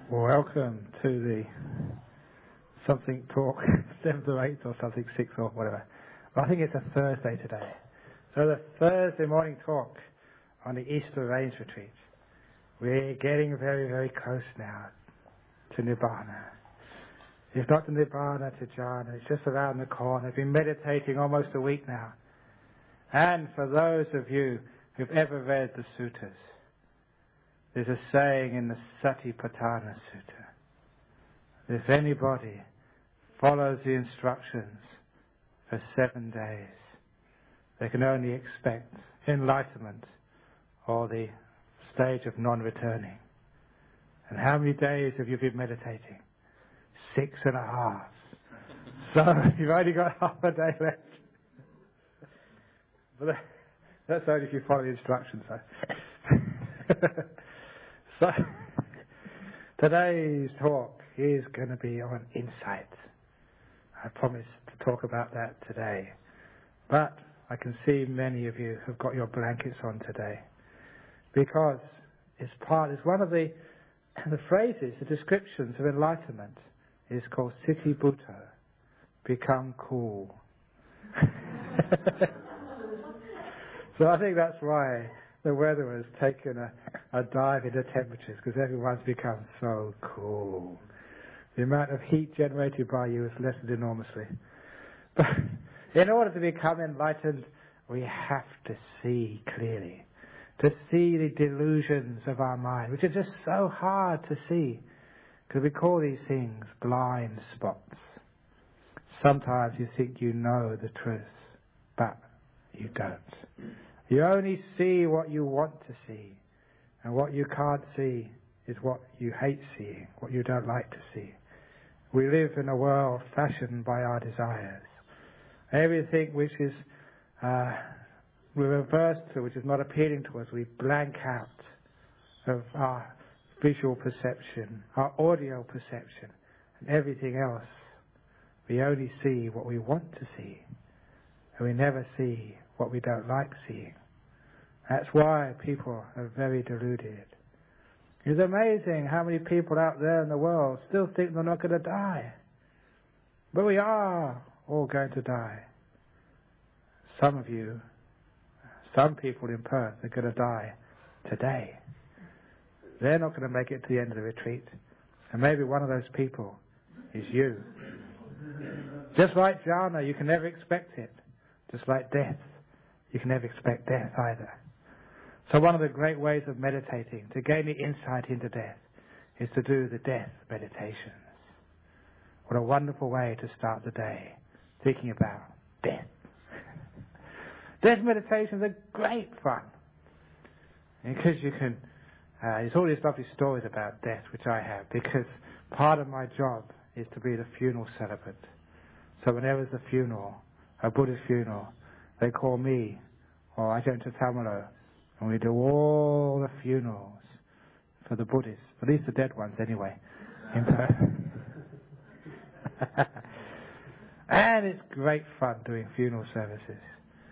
Welcome to the something talk 7th or 8th or something 6th or whatever. Well, I think it's a Thursday today. So the Thursday morning talk on the Easter Rains Retreat. We're getting very, very close now to Nibbana. If not to Nibbana, to Jhana. It's just around the corner. I've been meditating almost a week now. And for those of you who've ever read the suttas, there's a saying in the Satipatthana Sutta. If anybody follows the instructions for 7 days, they can only expect enlightenment or the stage of non-returning. And how many days have you been meditating? 6.5. So you've only got half a day left. But that's only if you follow the instructions, though. So, today's talk is going to be on insight. I promised to talk about that today. But I can see many of you have got your blankets on today. Because it's one of the phrases, the descriptions of enlightenment is called Siti Bhutto, become cool. So I think that's why the weather has taken a dive into temperatures, because everyone's become so cool. The amount of heat generated by you has lessened enormously. But in order to become enlightened, we have to see clearly, to see the delusions of our mind, which are just so hard to see, because we call these things blind spots. Sometimes you think you know the truth, but you don't. You only see what you want to see, and what you can't see is what you hate seeing, what you don't like to see. We live in a world fashioned by our desires. Everything which is we're averse to, which is not appealing to us, we blank out of our visual perception, our audio perception, and everything else. We only see what we want to see, and we never see what we don't like seeing. That's why people are very deluded. It's amazing how many people out there in the world still think they're not going to die. But we are all going to die. Some people in Perth are going to die today. They're not going to make it to the end of the retreat. And maybe one of those people is you. Just like jhana, you can never expect it. Just like death, you can never expect death either. So one of the great ways of meditating, to gain the insight into death, is to do the death meditations. What a wonderful way to start the day, thinking about death. Death meditations are great fun, because you can, there's all these lovely stories about death, which I have, because part of my job is to be the funeral celebrant. So whenever there's a funeral, a Buddhist funeral, they call me, or Ajahn Tamalo, and we do all the funerals for the Buddhists, at least the dead ones anyway, in Perth. And it's great fun doing funeral services.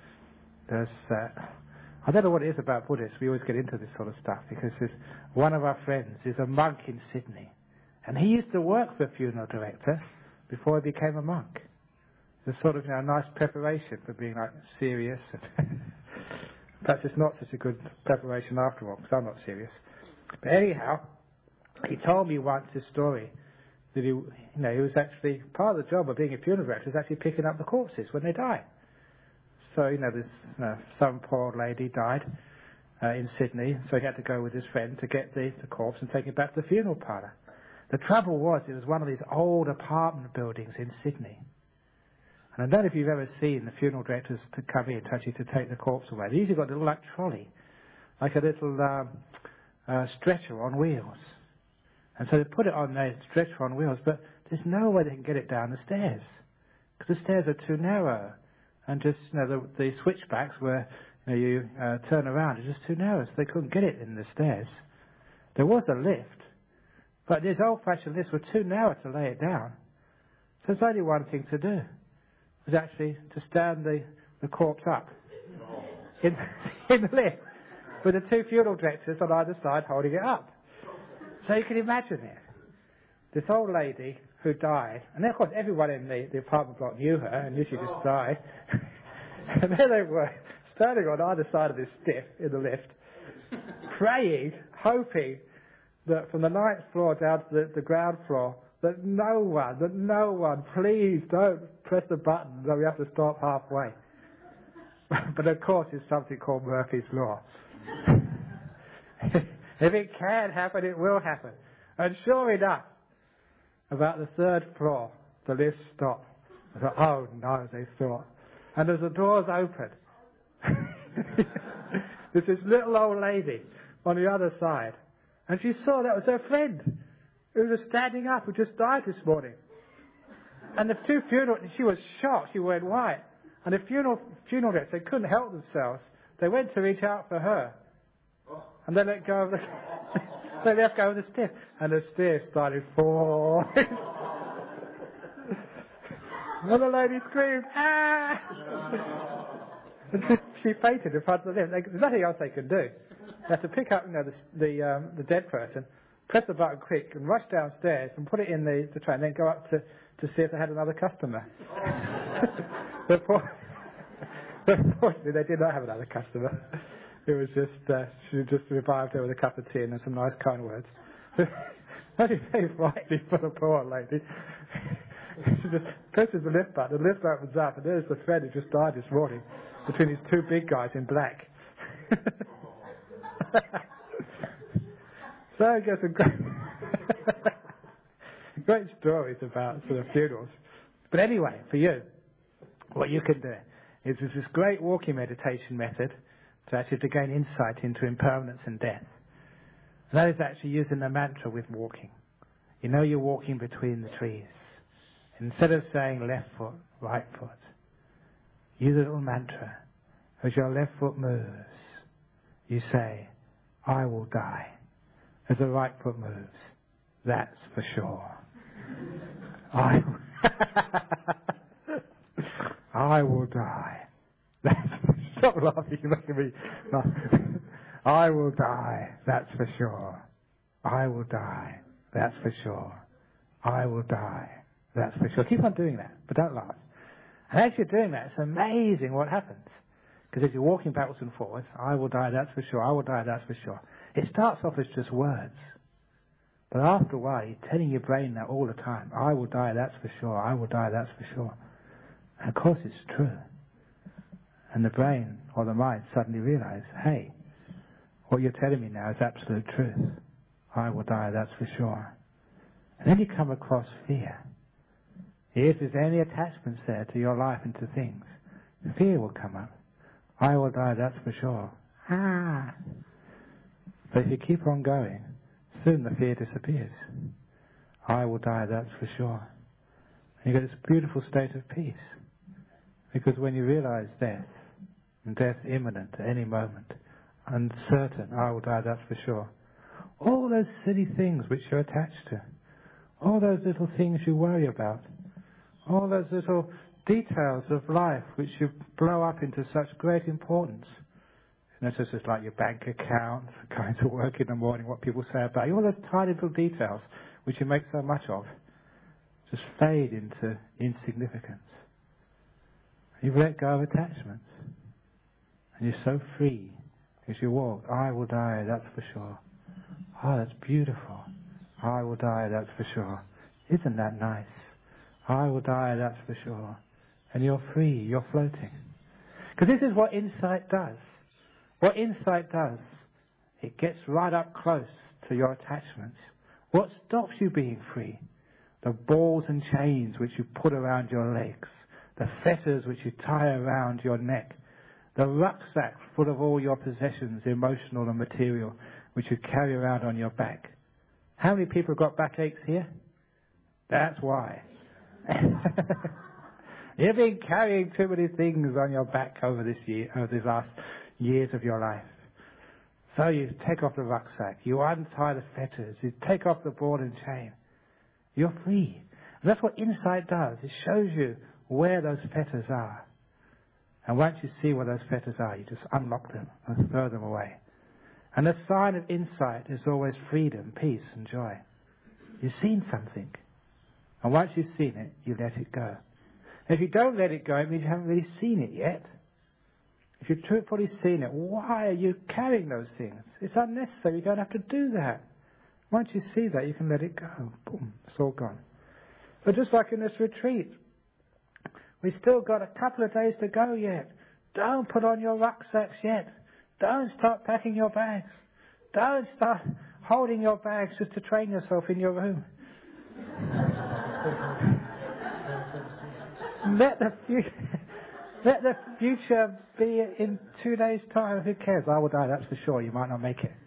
I don't know what it is about Buddhists, we always get into this sort of stuff, because one of our friends is a monk in Sydney, and he used to work for a funeral director before he became a monk. It's sort of a nice preparation for being serious. Perhaps it's not such a good preparation after all, because I'm not serious. But anyhow, he told me once his story that he was actually, part of the job of being a funeral director is actually picking up the corpses when they die. So, some poor lady died in Sydney, so he had to go with his friend to get the corpse and take it back to the funeral parlour. The trouble was, it was one of these old apartment buildings in Sydney. And I don't know if you've ever seen the funeral directors to come in to take the corpse away. They usually got a little trolley, like a little stretcher on wheels. And so they put it on their stretcher on wheels, but there's no way they can get it down the stairs, because the stairs are too narrow. And just, the switchbacks where you turn around are just too narrow, so they couldn't get it in the stairs. There was a lift, but these old-fashioned lifts were too narrow to lay it down. So there's only one thing to do. Was actually to stand the corpse up in the lift, with the two funeral directors on either side holding it up. So you can imagine it. this old lady who died, and then of course everyone in the apartment block knew her and knew she just died. And there they were, standing on either side of this stiff in the lift, praying, hoping that from the 9th floor down to the ground floor, that no one, please don't press the button, that we have to stop halfway. But of course it's something called Murphy's Law. If it can happen, it will happen. And sure enough, about the 3rd floor, the lift stopped. I thought, oh no, they thought. And as the doors opened, there's this little old lady on the other side. And she saw that was her friend who was standing up, who just died this morning. And the two funerals, she was shocked, she went white. And the funeral guests, they couldn't help themselves. They went to reach out for her. And they let go of the, they let go of the stiff. And the stiff started falling. And the lady screamed, ah! She fainted in front of the lift. There's nothing else they could do. They have to pick up, the dead person, press the button quick, and rush downstairs and put it in the train, then go up to see if they had another customer. Unfortunately, they did not have another customer. It was just she just revived her with a cup of tea and some nice kind words. That is very frightening for the poor lady. She just presses the lift button, the lift opens up, and there's the friend who just died this morning between these two big guys in black. So I guess great stories about sort of funerals. But anyway, for you, what you can do is there's this great walking meditation method to gain insight into impermanence and death. And that is actually using the mantra with walking. You know you're walking between the trees. Instead of saying left foot, right foot, use a little mantra. As your left foot moves, you say, I will die. As the right foot moves, that's for sure. I will die. Stop laughing, you're making me laugh. I will die, that's for sure. I will die, that's for sure. I will die, that's for sure. Keep on doing that, but don't laugh. And as you're doing that, it's amazing what happens. Because as you're walking backwards and forwards, I will die, that's for sure. I will die, that's for sure. It starts off as just words. But after a while, you're telling your brain that all the time. I will die, that's for sure. I will die, that's for sure. And of course it's true. And the brain or the mind suddenly realize, hey, what you're telling me now is absolute truth. I will die, that's for sure. And then you come across fear. If there's any attachments there to your life and to things, fear will come up. I will die, that's for sure. Ah! But if you keep on going, soon the fear disappears. I will die, that's for sure. And you get this beautiful state of peace. Because when you realize death, and death imminent at any moment, uncertain, I will die, that's for sure. All those silly things which you're attached to, all those little things you worry about, all those little details of life which you blow up into such great importance. You know, it's just like your bank account, going to work in the morning, what people say about you, all those tiny little details which you make so much of, just fade into insignificance. You've let go of attachments. And you're so free as you walk. I will die, that's for sure. Oh, that's beautiful. I will die, that's for sure. Isn't that nice? I will die, that's for sure. And you're free, you're floating. Because this is what insight does. What insight does, it gets right up close to your attachments. What stops you being free? The balls and chains which you put around your legs, the fetters which you tie around your neck, the rucksack full of all your possessions, emotional and material, which you carry around on your back. How many people have got backaches here? That's why. You've been carrying too many things on your back over these last years of your life. So you take off the rucksack, you untie the fetters, you take off the ball and chain. You're free. And that's what insight does. It shows you where those fetters are. And once you see where those fetters are, you just unlock them and throw them away. And the sign of insight is always freedom, peace and joy. You've seen something. And once you've seen it, you let it go. If you don't let it go, it means you haven't really seen it yet. If you've truthfully seen it, why are you carrying those things? It's unnecessary. You don't have to do that. Once you see that, you can let it go. Boom, it's all gone. But just like in this retreat, we've still got a couple of days to go yet. Don't put on your rucksacks yet. Don't start packing your bags. Don't start holding your bags just to train yourself in your room. Let the future be in 2 days' time. Who cares? I will die, that's for sure. You might not make it.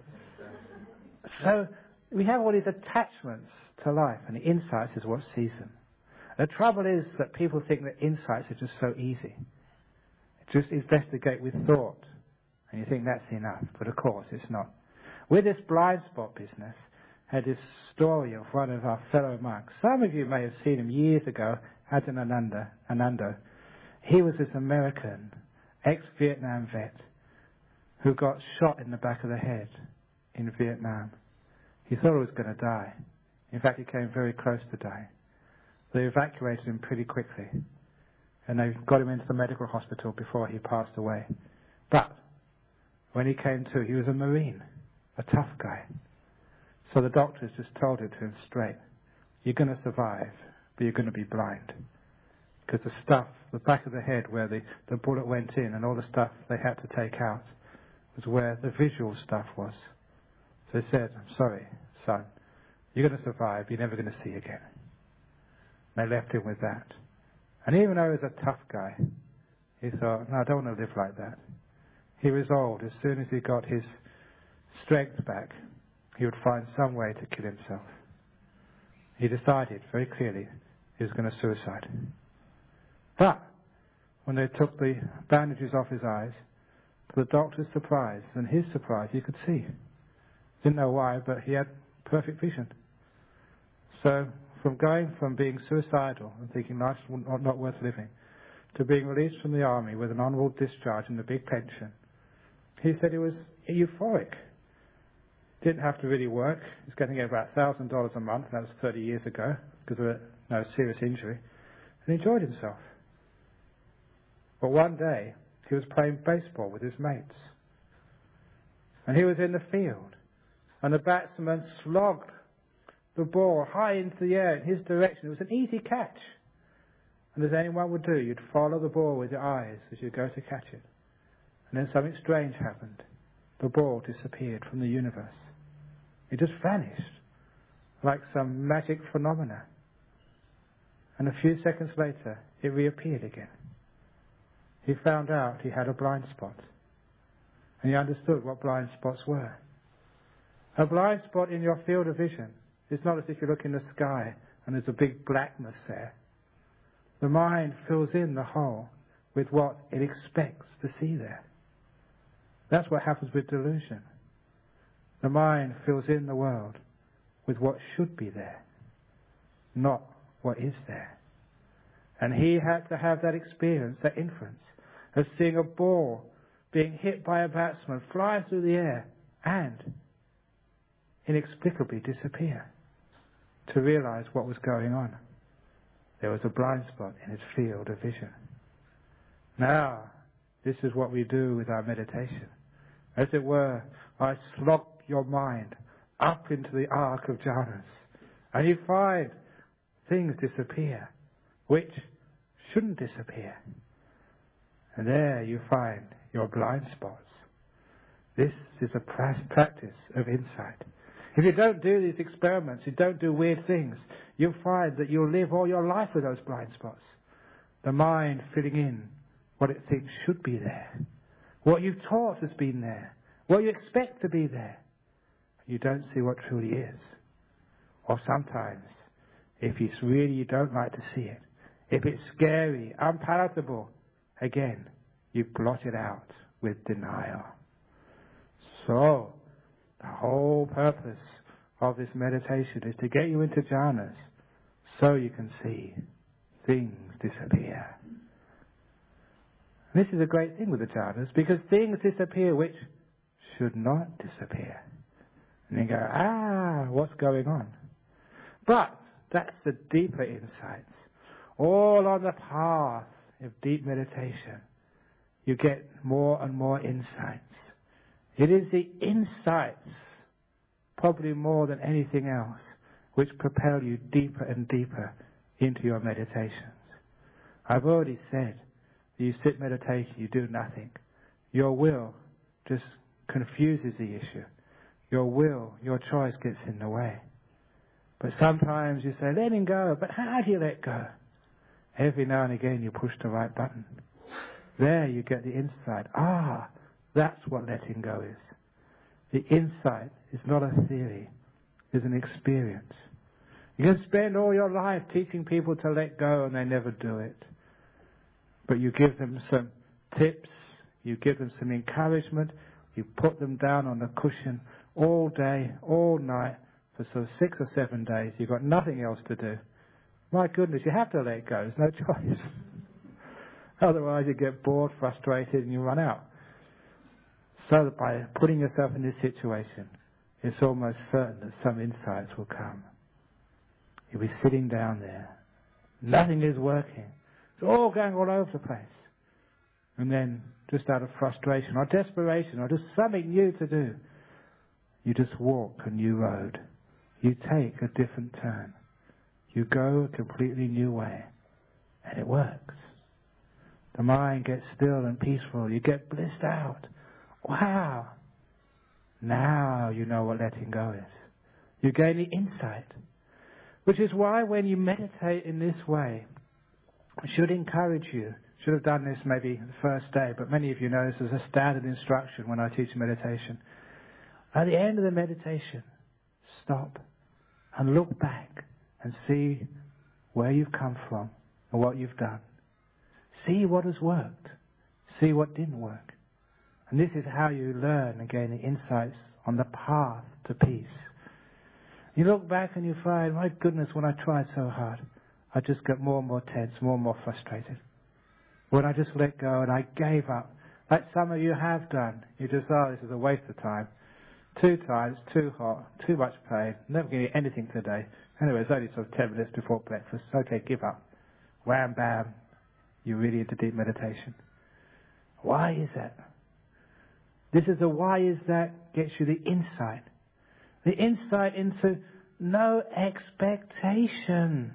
So we have all these attachments to life, and the insights is what sees them. The trouble is that people think that insights are just so easy. Just investigate with thought, and you think that's enough. But of course, it's not. With this blind spot business, I had this story of one of our fellow monks. Some of you may have seen him years ago, Ajahn Anando. He was this American, ex-Vietnam vet, who got shot in the back of the head in Vietnam. He thought he was going to die. In fact, he came very close to dying. They evacuated him pretty quickly, and they got him into the medical hospital before he passed away. But when he came to, he was a Marine, a tough guy. So the doctors just told it to him straight. You're going to survive, but you're going to be blind. Because the stuff, the back of the head where the bullet went in and all the stuff they had to take out was where the visual stuff was. So they said, I'm sorry, son, you're going to survive, you're never going to see again. They left him with that. And even though he was a tough guy, he thought, no, I don't want to live like that. He resolved, as soon as he got his strength back, he would find some way to kill himself. He decided very clearly he was going to suicide. But when they took the bandages off his eyes, to the doctor's surprise and his surprise, he could see. Didn't know why, but he had perfect vision. So from being suicidal and thinking life's not worth living, to being released from the army with an honourable discharge and a big pension, he said he was euphoric. Didn't have to really work. He was getting about $1,000 a month, and that was 30 years ago, because of no serious injury, and enjoyed himself. But one day, he was playing baseball with his mates, and he was in the field, and the batsman slogged the ball high into the air in his direction. It was an easy catch. And as anyone would do, you'd follow the ball with your eyes as you go to catch it. And then something strange happened. The ball disappeared from the universe. It just vanished, like some magic phenomena. And a few seconds later, it reappeared again. He found out he had a blind spot. And he understood what blind spots were. A blind spot in your field of vision is not as if you look in the sky and there's a big blackness there. The mind fills in the hole with what it expects to see there. That's what happens with delusion. The mind fills in the world with what should be there, not what is there. And he had to have that experience, that inference, of seeing a ball being hit by a batsman, flying through the air, and inexplicably disappear, to realize what was going on. There was a blind spot in his field of vision. Now, this is what we do with our meditation. As it were, I slog your mind up into the arc of jhanas, and you find things disappear, which shouldn't disappear. And there you find your blind spots. This is a practice of insight. If you don't do these experiments, you don't do weird things, you'll find that you'll live all your life with those blind spots. The mind filling in what it thinks should be there. What you've taught has been there. What you expect to be there. You don't see what truly is. Or sometimes, if it's really you don't like to see it, if it's scary, unpalatable, again, you blot it out with denial. So, the whole purpose of this meditation is to get you into jhanas so you can see things disappear. And this is a great thing with the jhanas, because things disappear which should not disappear. And you go, what's going on? But that's the deeper insights. All on the path of deep meditation, you get more and more insights. It is the insights, probably more than anything else, which propel you deeper and deeper into your meditations. I've already said, you sit meditation, you do nothing. Your will just confuses the issue. Your will, your choice gets in the way. But sometimes you say, letting go, but how do you let go? Every now and again you push the right button. There you get the insight. That's what letting go is. The insight is not a theory, it's an experience. You can spend all your life teaching people to let go and they never do it. But you give them some tips, you give them some encouragement, you put them down on the cushion all day, all night, for sort of 6 or 7 days. You've got nothing else to do. My goodness, you have to let go. There's no choice. Otherwise you get bored, frustrated, and you run out. So that by putting yourself in this situation, it's almost certain that some insights will come. You'll be sitting down there. Nothing is working. It's all going all over the place. And then, just out of frustration or desperation or just something new to do, you just walk a new road. You take a different turn. You go a completely new way. And it works. The mind gets still and peaceful. You get blissed out. Wow! Now you know what letting go is. You gain the insight. Which is why when you meditate in this way, I should encourage you. Should have done this maybe the first day, but many of you know this is a standard instruction when I teach meditation. At the end of the meditation, stop and look back and see where you've come from and what you've done. See what has worked. See what didn't work. And this is how you learn and gain the insights on the path to peace. You look back and you find, my goodness, when I tried so hard, I just got more and more tense, more and more frustrated. When I just let go and I gave up, like some of you have done, you just, this is a waste of time. Too tired, it's too hot, too much pain, never going to get anything today. Anyway, it's only sort of 10 minutes before breakfast. Okay, give up. Wham, bam, you're really into deep meditation. Why is that? This is the why is that gets you the insight. The insight into no expectation.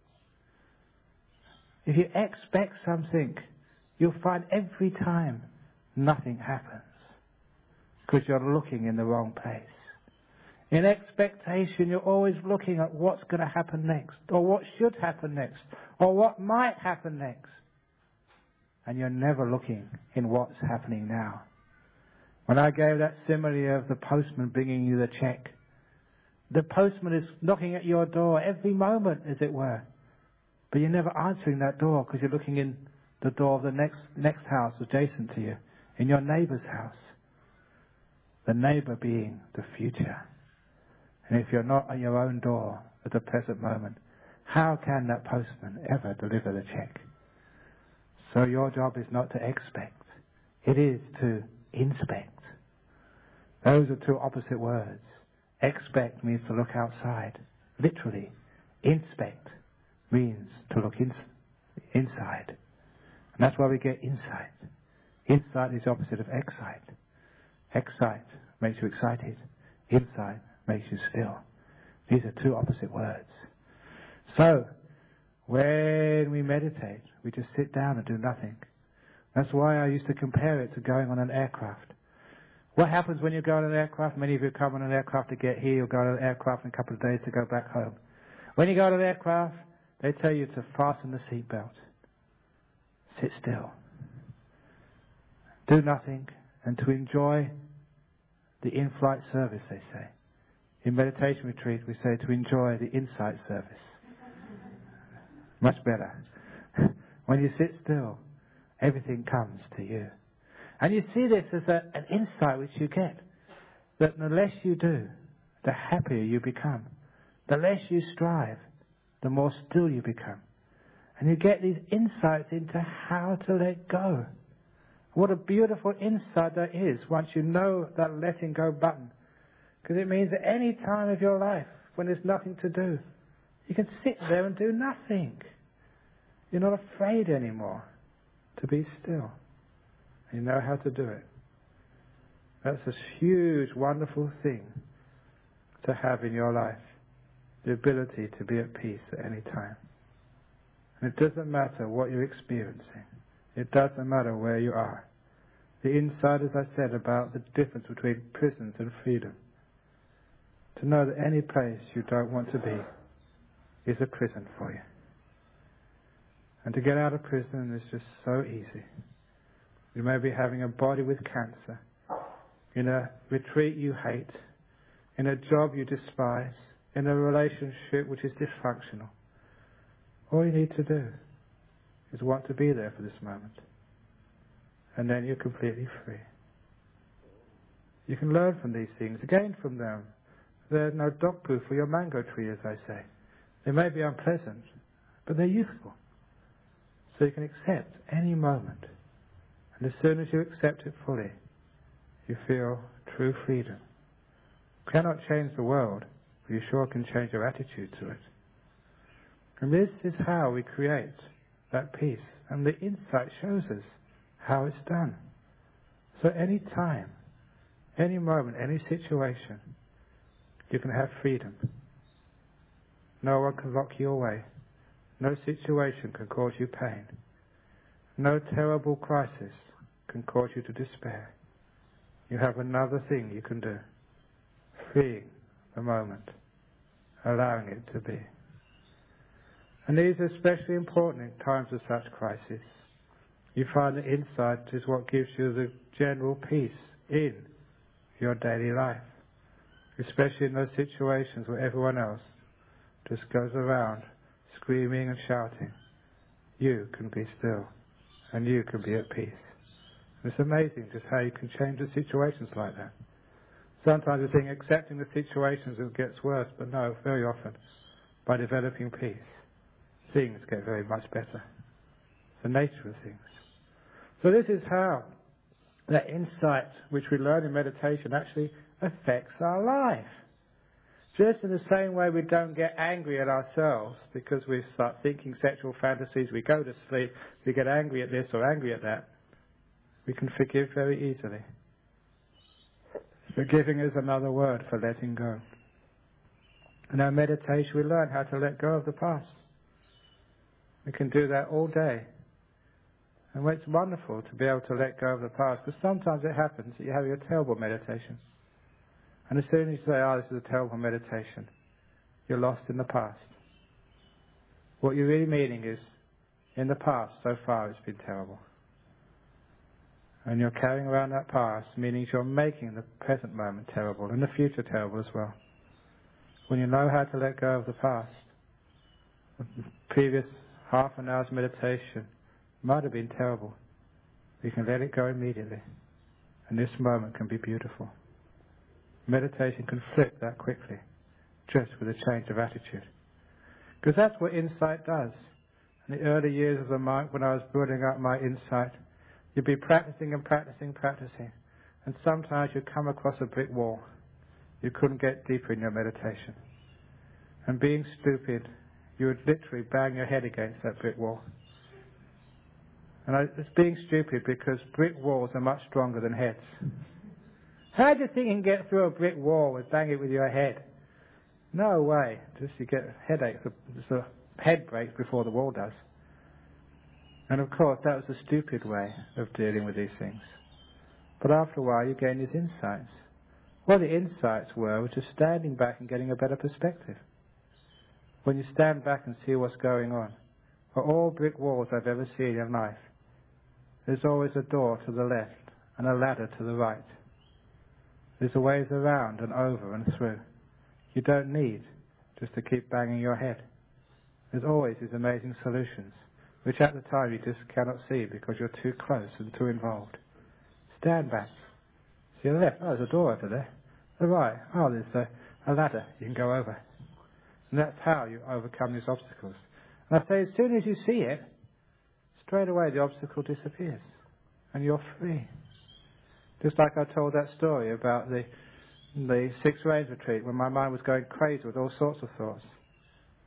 If you expect something, you'll find every time nothing happens. Because you're looking in the wrong place. In expectation, you're always looking at what's going to happen next, or what should happen next, or what might happen next. And you're never looking in what's happening now. When I gave that simile of the postman bringing you the check, the postman is knocking at your door every moment, as it were. But you're never answering that door because you're looking in the door of the next house adjacent to you, in your neighbor's house. The neighbor being the future. And if you're not at your own door at the present moment, how can that postman ever deliver the check? So your job is not to expect. It is to inspect. Those are two opposite words. Expect means to look outside. Literally. Inspect means to look inside. And that's why we get insight. Insight is the opposite of excite. Excite makes you excited. Insight makes you still. These are two opposite words. So, when we meditate, we just sit down and do nothing. That's why I used to compare it to going on an aircraft. What happens when you go on an aircraft? Many of you come on an aircraft to get here. You'll go on an aircraft in a couple of days to go back home. When you go on an aircraft, they tell you to fasten the seatbelt. Sit still. Do nothing, and to enjoy the in-flight service, they say. In meditation retreat, we say to enjoy the insight service. Much better. When you sit still, everything comes to you. And you see this as an insight which you get. That the less you do, the happier you become. The less you strive, the more still you become. And you get these insights into how to let go. What a beautiful insight that is once you know that letting go button. Because it means at any time of your life, when there's nothing to do, You can sit there and do nothing. You're not afraid anymore to be still. You know how to do it. That's a huge, wonderful thing to have in your life. The ability to be at peace at any time. And it doesn't matter what you're experiencing. It doesn't matter where you are. The inside, as I said, about the difference between prisons and freedom. To know that any place you don't want to be is a prison for you. And to get out of prison is just so easy. You may be having a body with cancer, in a retreat you hate, in a job you despise, in a relationship which is dysfunctional. All you need to do is want to be there for this moment. And then you're completely free. You can learn from these things, gain from them. They're no dog poo for your mango tree, as I say. They may be unpleasant, but they're useful. So you can accept any moment. And as soon as you accept it fully, you feel true freedom. You cannot change the world, but you sure can change your attitude to it. And this is how we create that peace. And the insight shows us how it's done. So any time, any moment, any situation, you can have freedom. No one can lock you away. No situation can cause you pain. No terrible crisis can cause you to despair. You have another thing you can do. Freeing the moment. Allowing it to be. And these are especially important in times of such crisis. You find that insight is what gives you the general peace in your daily life. Especially in those situations where everyone else just goes around screaming and shouting. You can be still. And you can be at peace. And it's amazing just how you can change the situations like that. Sometimes we think accepting the situations it gets worse, but no, very often, by developing peace, things get very much better. It's the nature of things. So this is how that insight which we learn in meditation actually affects our life. Just in the same way we don't get angry at ourselves because we start thinking sexual fantasies, we go to sleep, we get angry at this or angry at that, we can forgive very easily. Forgiving is another word for letting go. In our meditation we learn how to let go of the past. We can do that all day. And it's wonderful to be able to let go of the past, because sometimes it happens that you're having a terrible meditation. And as soon as you say, this is a terrible meditation, you're lost in the past. What you're really meaning is, in the past, so far it's been terrible. And you're carrying around that past, meaning you're making the present moment terrible, and the future terrible as well. When you know how to let go of the past, the previous half an hour's meditation might have been terrible. You can let it go immediately. And this moment can be beautiful. Meditation can flip that quickly, just with a change of attitude. Because that's what insight does. In the early years as a monk, when I was building up my insight, you'd be practicing and practicing, practicing. And sometimes you'd come across a brick wall. You couldn't get deeper in your meditation. And being stupid, you would literally bang your head against that brick wall. And it's being stupid because brick walls are much stronger than heads. How do you think you can get through a brick wall with bang it with your head? No way. Just you get headaches. The head breaks before the wall does. And of course, that was a stupid way of dealing with these things. But after a while, you gain these insights. Well, the insights were just standing back and getting a better perspective. When you stand back and see what's going on, for all brick walls I've ever seen in life, there's always a door to the left and a ladder to the right. There's a ways around and over and through. You don't need just to keep banging your head. There's always these amazing solutions, which at the time you just cannot see because you're too close and too involved. Stand back. See the left, there's a door over there. The right, there's a ladder you can go over. And that's how you overcome these obstacles. And I say, as soon as you see it, straight away the obstacle disappears. And you're free. Just like I told that story about the Six Rains retreat when my mind was going crazy with all sorts of thoughts.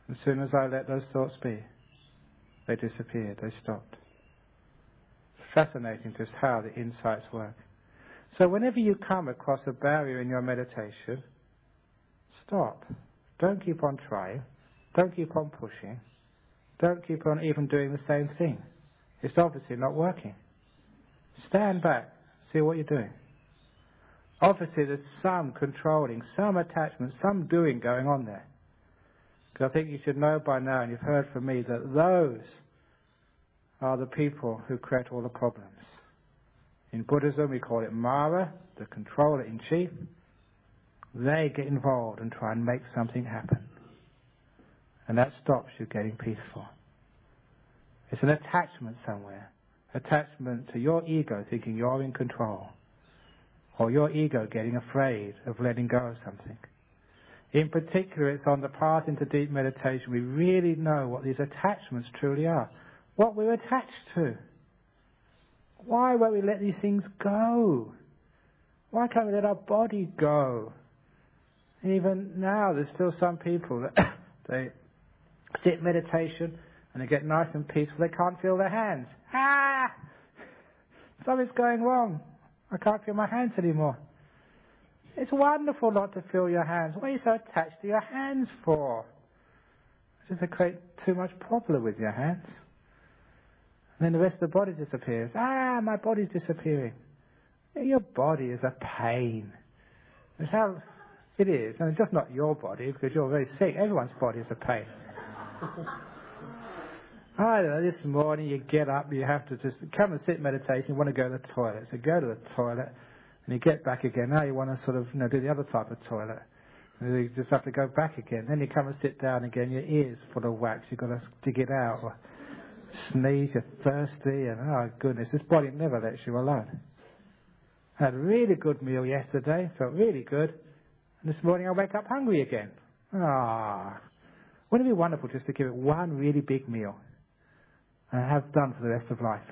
As soon as I let those thoughts be, they disappeared, they stopped. Fascinating just how the insights work. So whenever you come across a barrier in your meditation, stop. Don't keep on trying. Don't keep on pushing. Don't keep on even doing the same thing. It's obviously not working. Stand back. See what you're doing. Obviously there's some controlling, some attachment, some doing going on there. Because I think you should know by now, and you've heard from me, that those are the people who create all the problems. In Buddhism we call it Mara, the controller in chief. They get involved and try and make something happen. And that stops you getting peaceful. It's an attachment somewhere. Attachment to your ego, thinking you're in control. Or your ego getting afraid of letting go of something. In particular, it's on the path into deep meditation we really know what these attachments truly are. What we're attached to. Why won't we let these things go? Why can't we let our body go? Even now, there's still some people that they sit in meditation and they get nice and peaceful. They can't feel their hands. Ah! Something's going wrong. I can't feel my hands anymore. It's wonderful not to feel your hands. What are you so attached to your hands for? Just to create too much problem with your hands. And then the rest of the body disappears. Ah, my body's disappearing. Your body is a pain. It's how it is. And it's just not your body, because you're very sick. Everyone's body is a pain. I don't know, this morning you get up, you have to just come and sit in meditation, you want to go to the toilet. So go to the toilet, and you get back again. Now you want to sort of, do the other type of toilet. And you just have to go back again. Then you come and sit down again, your ear's full of wax, you've got to dig it out. Or sneeze, you're thirsty, and oh goodness, this body never lets you alone. I had a really good meal yesterday, felt really good. And this morning I wake up hungry again. Wouldn't it be wonderful just to give it one really big meal? And have done for the rest of life.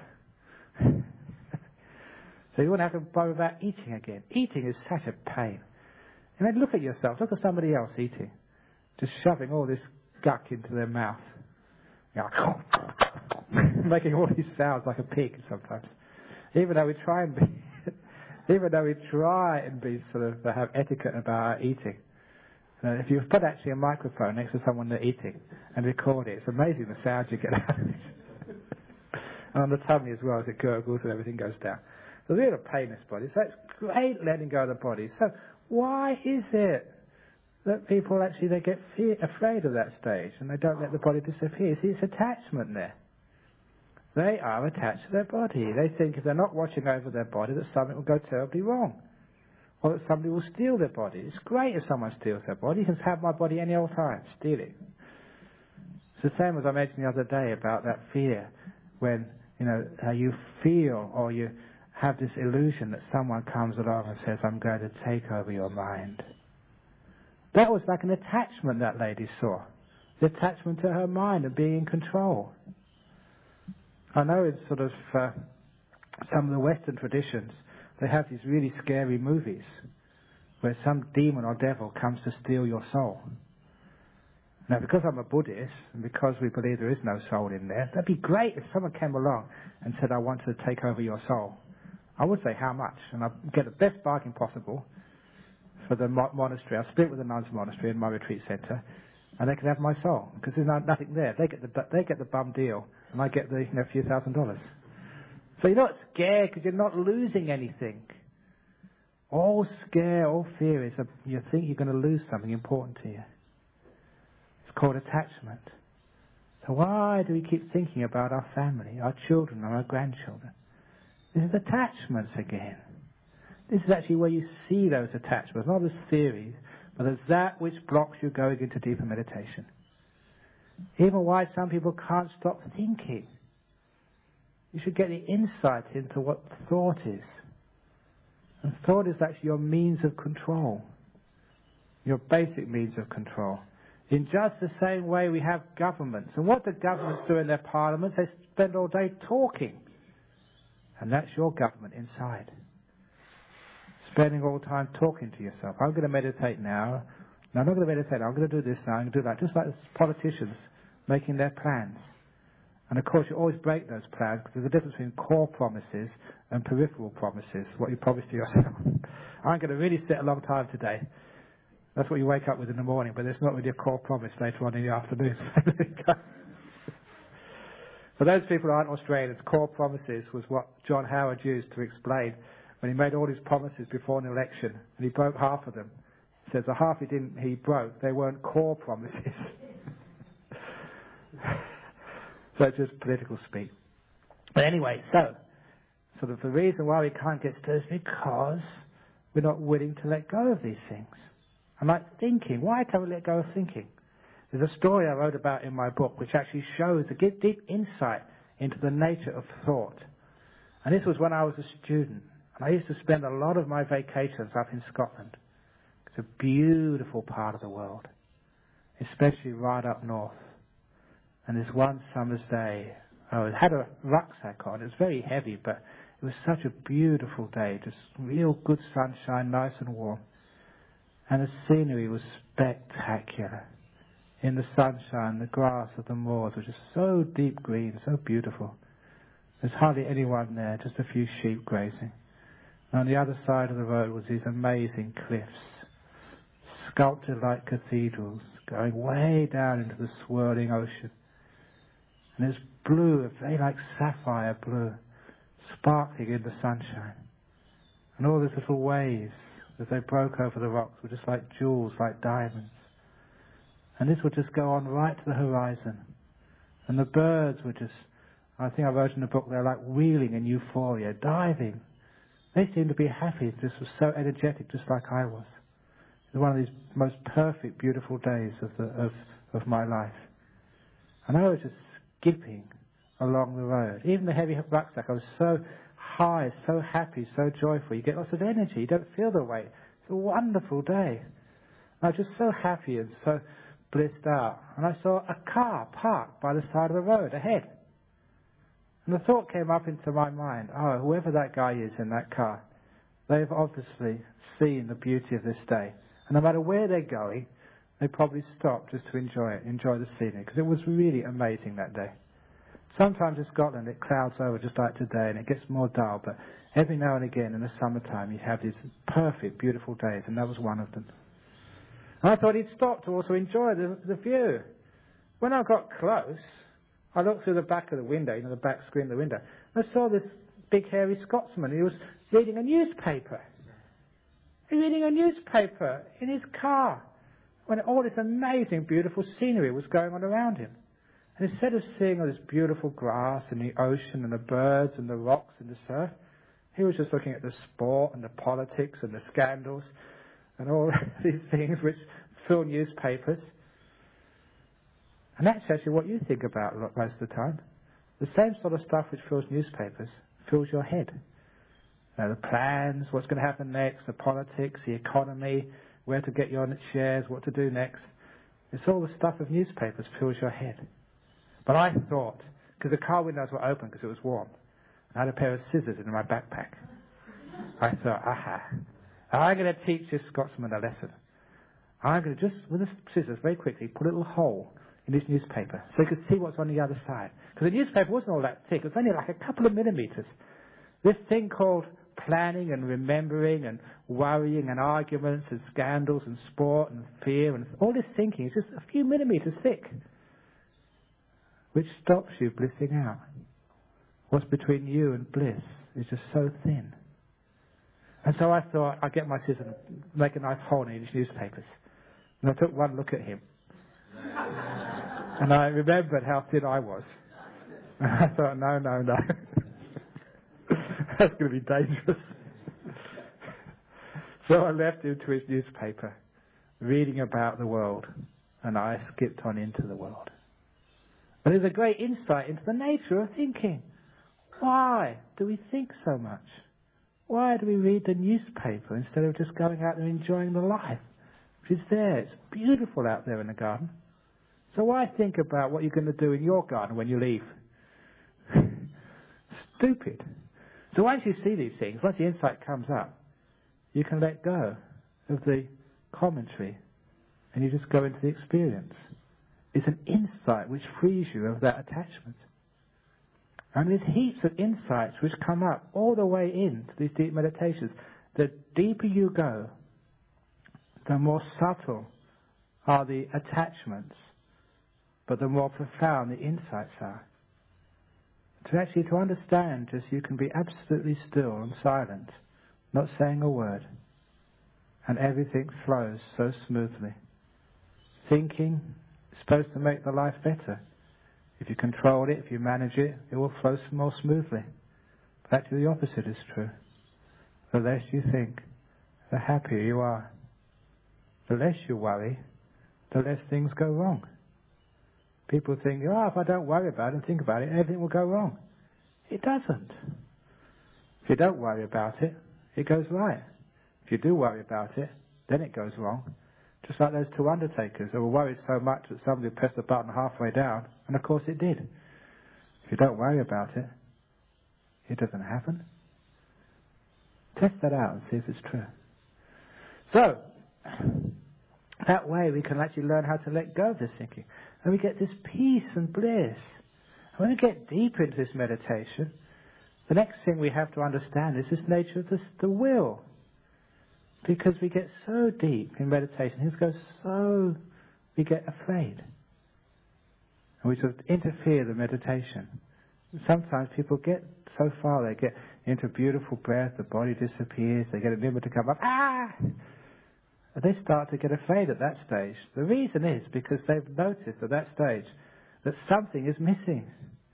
So you wouldn't have to bother about eating again. Eating is such a pain. And then look at yourself, look at somebody else eating. Just shoving all this guck into their mouth. Making all these sounds like a pig sometimes. Even though we try and be sort of have etiquette about our eating. If you put actually a microphone next to someone they're eating and record it, it's amazing the sound you get out of it. And on the tummy as well, as it gurgles and everything goes down. So there's a real pain in this body. So it's great letting go of the body. So why is it that people actually, they get afraid of that stage and they don't let the body disappear? See, it's attachment there. They are attached to their body. They think if they're not watching over their body that something will go terribly wrong. Or that somebody will steal their body. It's great if someone steals their body. You can have my body any old time. Steal it. It's the same as I mentioned the other day about that fear. When, how you feel or you have this illusion that someone comes along and says, I'm going to take over your mind. That was like an attachment that lady saw. The attachment to her mind and being in control. I know in sort of some of the Western traditions, they have these really scary movies where some demon or devil comes to steal your soul. Now, because I'm a Buddhist, and because we believe there is no soul in there, that'd be great if someone came along and said, I want to take over your soul. I would say, how much? And I'd get the best bargain possible for the monastery. I'll split with the nuns' monastery in my retreat centre, and they can have my soul, because there's nothing there. They get the bum deal, and I get the few $1,000s. So you're not scared because you're not losing anything. All scare, all fear is you think you're going to lose something important to you. It's called attachment. So why do we keep thinking about our family, our children, and our grandchildren? This is attachments again. This is actually where you see those attachments, not as theories, but as that which blocks you going into deeper meditation. Even why some people can't stop thinking. You should get the insight into what thought is. And thought is actually your means of control. Your basic means of control. In just the same way we have governments. And what do governments do in their parliaments? They spend all day talking. And that's your government inside. Spending all the time talking to yourself. I'm going to meditate now. Now, I'm not going to meditate. I'm going to do this now. I'm going to do that. Just like politicians making their plans. And of course, you always break those plans because there's a difference between core promises and peripheral promises, what you promise to yourself. I'm going to really sit a long time today. That's what you wake up with in the morning, but it's not really a core promise later on in the afternoon. For those people who aren't Australians, core promises was what John Howard used to explain when he made all his promises before an election, and he broke half of them. He says the half he broke, they weren't core promises. So it's just political speak. But anyway, so sort of the reason why we can't get stirred is because we're not willing to let go of these things. And like thinking, why can't we let go of thinking? There's a story I wrote about in my book which actually shows a deep insight into the nature of thought. And this was when I was a student. And I used to spend a lot of my vacations up in Scotland. It's a beautiful part of the world, especially right up north. And this one summer's day, I had a rucksack on. It was very heavy, but it was such a beautiful day. Just real good sunshine, nice and warm. And the scenery was spectacular. In the sunshine, the grass of the moors was just so deep green, so beautiful. There's hardly anyone there, just a few sheep grazing. And on the other side of the road was these amazing cliffs, sculpted like cathedrals, going way down into the swirling ocean. And it's blue, very like sapphire blue, sparkling in the sunshine. And all these little waves, as they broke over the rocks, were just like jewels, like diamonds. And this would just go on right to the horizon. And the birds were just, I think I wrote in the book, they're like wheeling in euphoria, diving. They seemed to be happy, just was so energetic, just like I was. It was one of these most perfect, beautiful days of my life. And I was just skipping along the road. Even the heavy rucksack, I was so high, so happy, so joyful. You get lots of energy. You don't feel the weight. It's a wonderful day. I was just so happy and so blissed out. And I saw a car parked by the side of the road ahead. And the thought came up into my mind, oh, whoever that guy is in that car, they've obviously seen the beauty of this day. And no matter where they're going, they probably stop just to enjoy it, enjoy the scenery, because it was really amazing that day. Sometimes in Scotland it clouds over just like today and it gets more dull, but every now and again in the summertime you have these perfect, beautiful days, and that was one of them. And I thought he'd stop to also enjoy the view. When I got close, I looked through the back of the window, the back screen of the window, and I saw this big hairy Scotsman. He was reading a newspaper. He was reading a newspaper in his car when all this amazing, beautiful scenery was going on around him. And instead of seeing all this beautiful grass and the ocean and the birds and the rocks and the surf, he was just looking at the sport and the politics and the scandals and all these things which fill newspapers. And that's actually what you think about most of the time. The same sort of stuff which fills newspapers fills your head. The plans, what's going to happen next, the politics, the economy, where to get your shares, what to do next. It's all the stuff of newspapers fills your head. But I thought, because the car windows were open because it was warm, I had a pair of scissors in my backpack. I thought, I'm going to teach this Scotsman a lesson. I'm going to just, with the scissors, very quickly, put a little hole in this newspaper so you could see what's on the other side. Because the newspaper wasn't all that thick. It was only like a couple of millimeters. This thing called planning and remembering and worrying and arguments and scandals and sport and fear and all this thinking is just a few millimeters thick, which stops you blissing out. What's between you and bliss is just so thin. And so I thought, I'd get my scissors and make a nice hole in these newspapers. And I took one look at him. And I remembered how thin I was. And I thought, no. That's going to be dangerous. So I left him to his newspaper, reading about the world, and I skipped on into the world. But there's a great insight into the nature of thinking. Why do we think so much? Why do we read the newspaper instead of just going out and enjoying the life which is there? It's beautiful out there in the garden. So why think about what you're going to do in your garden when you leave? Stupid. So once you see these things, once the insight comes up, you can let go of the commentary and you just go into the experience. It's an insight which frees you of that attachment. And there's heaps of insights which come up all the way into these deep meditations. The deeper you go, the more subtle are the attachments, but the more profound the insights are. To understand just you can be absolutely still and silent, not saying a word, and everything flows so smoothly. Thinking is supposed to make the life better. If you control it, if you manage it, it will flow more smoothly. But actually the opposite is true. The less you think, the happier you are. The less you worry, the less things go wrong. People think, if I don't worry about it and think about it, everything will go wrong. It doesn't. If you don't worry about it, it goes right. If you do worry about it, then it goes wrong. Just like those two undertakers who were worried so much that somebody pressed the button halfway down, and of course it did. If you don't worry about it, it doesn't happen. Test that out and see if it's true. So, that way we can actually learn how to let go of this thinking. And we get this peace and bliss. And when we get deeper into this meditation, the next thing we have to understand is this nature of the will. Because we get so deep in meditation, things go so, we get afraid. And we sort of interfere the meditation. Sometimes people get so far, they get into a beautiful breath, the body disappears, they get a nimble to come up, and they start to get afraid at that stage. The reason is because they've noticed at that stage that something is missing.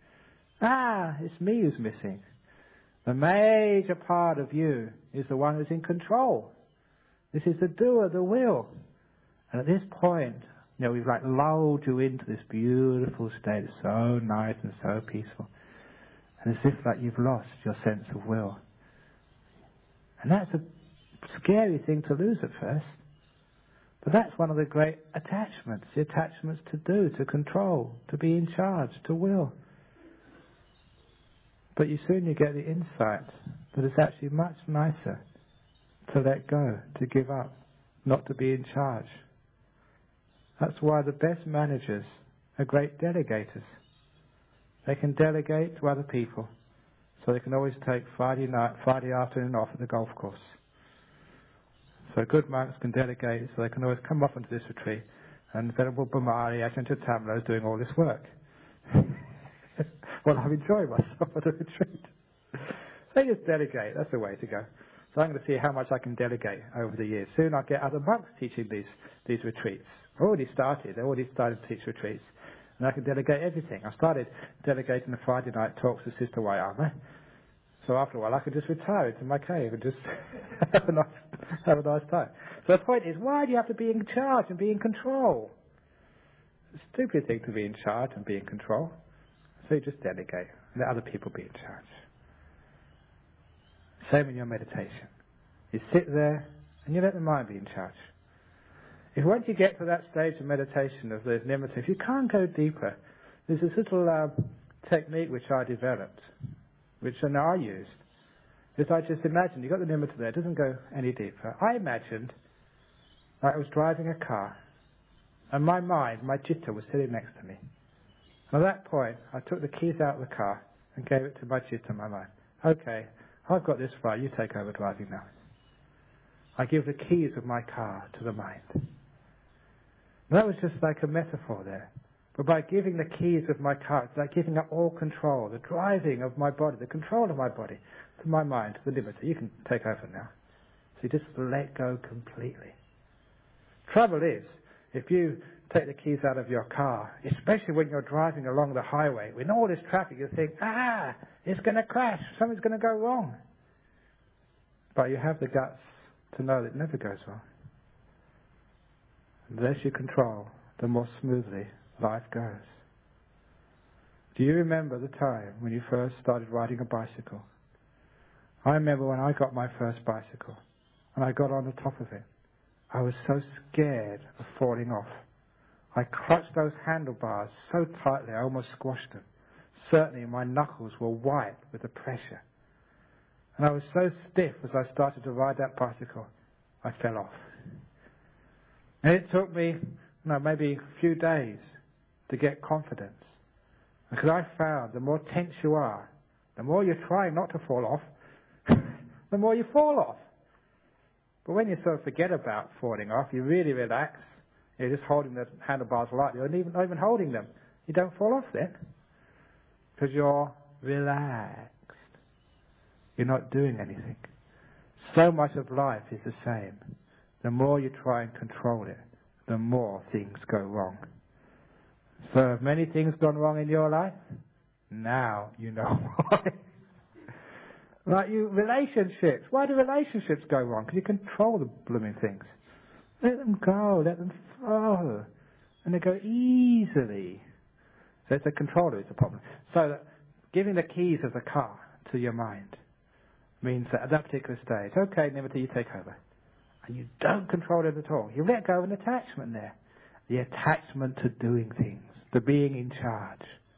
It's me who's missing. The major part of you is the one who's in control. This is the doer, the will. And at this point, we've lulled you into this beautiful state. It's so nice and so peaceful. And it's as if you've lost your sense of will. And that's a scary thing to lose at first. But that's one of the great attachments. The attachments to do, to control, to be in charge, to will. But you soon get the insight that it's actually much nicer to let go, to give up, not to be in charge. That's why the best managers are great delegators. They can delegate to other people, so they can always take Friday afternoon off at the golf course. So good monks can delegate, so they can always come off into this retreat, and Venerable Bhamari, Ajahn Tamla is doing all this work. Well, I'm enjoying myself at the retreat. They just delegate, that's the way to go. So I'm going to see how much I can delegate over the years. Soon I'll get other monks teaching these retreats. They already started to teach retreats. And I can delegate everything. I started delegating the Friday night talks to Sister Wayama. So after a while I could just retire into my cave and just have a nice time. So the point is, why do you have to be in charge and be in control? It's a stupid thing to be in charge and be in control. So you just delegate. Let other people be in charge. Same in your meditation. You sit there and you let the mind be in charge. If once you get to that stage of meditation of the nimitta, if you can't go deeper, there's this little technique which I developed, which I used. Is I just imagined, you got the nimitta there, it doesn't go any deeper. I imagined I was driving a car and my mind, my citta, was sitting next to me. And at that point, I took the keys out of the car and gave it to my citta, my mind. Okay, I've got this far, you take over driving now. I give the keys of my car to the mind. And that was just like a metaphor there. But by giving the keys of my car, it's like giving up all control, the driving of my body, the control of my body, to my mind, to the nimitta. You can take over now. So you just let go completely. Trouble is, if you take the keys out of your car, especially when you're driving along the highway, with all this traffic, you think, it's going to crash, something's going to go wrong. But you have the guts to know that it never goes wrong. The less you control, the more smoothly life goes. Do you remember the time when you first started riding a bicycle? I remember when I got my first bicycle and I got on the top of it. I was so scared of falling off. I clutched those handlebars so tightly I almost squashed them. Certainly my knuckles were white with the pressure. And I was so stiff as I started to ride that bicycle, I fell off. And it took me, maybe a few days to get confidence. Because I found the more tense you are, the more you're trying not to fall off, the more you fall off. But when you sort of forget about falling off, you really relax, you're just holding the handlebars lightly, or not even holding them. You don't fall off then. Because you're relaxed. You're not doing anything. So much of life is the same. The more you try and control it, the more things go wrong. So have many things gone wrong in your life? Now you know why. Like relationships. Why do relationships go wrong? Because you control the blooming things. Let them go, let them flow. And they go easily. So it's a controller is a problem. So that giving the keys of the car to your mind means that at that particular stage, okay, Nimrata, you take over. And you don't control it at all. You let go of an attachment there. The attachment to doing things, to being in charge.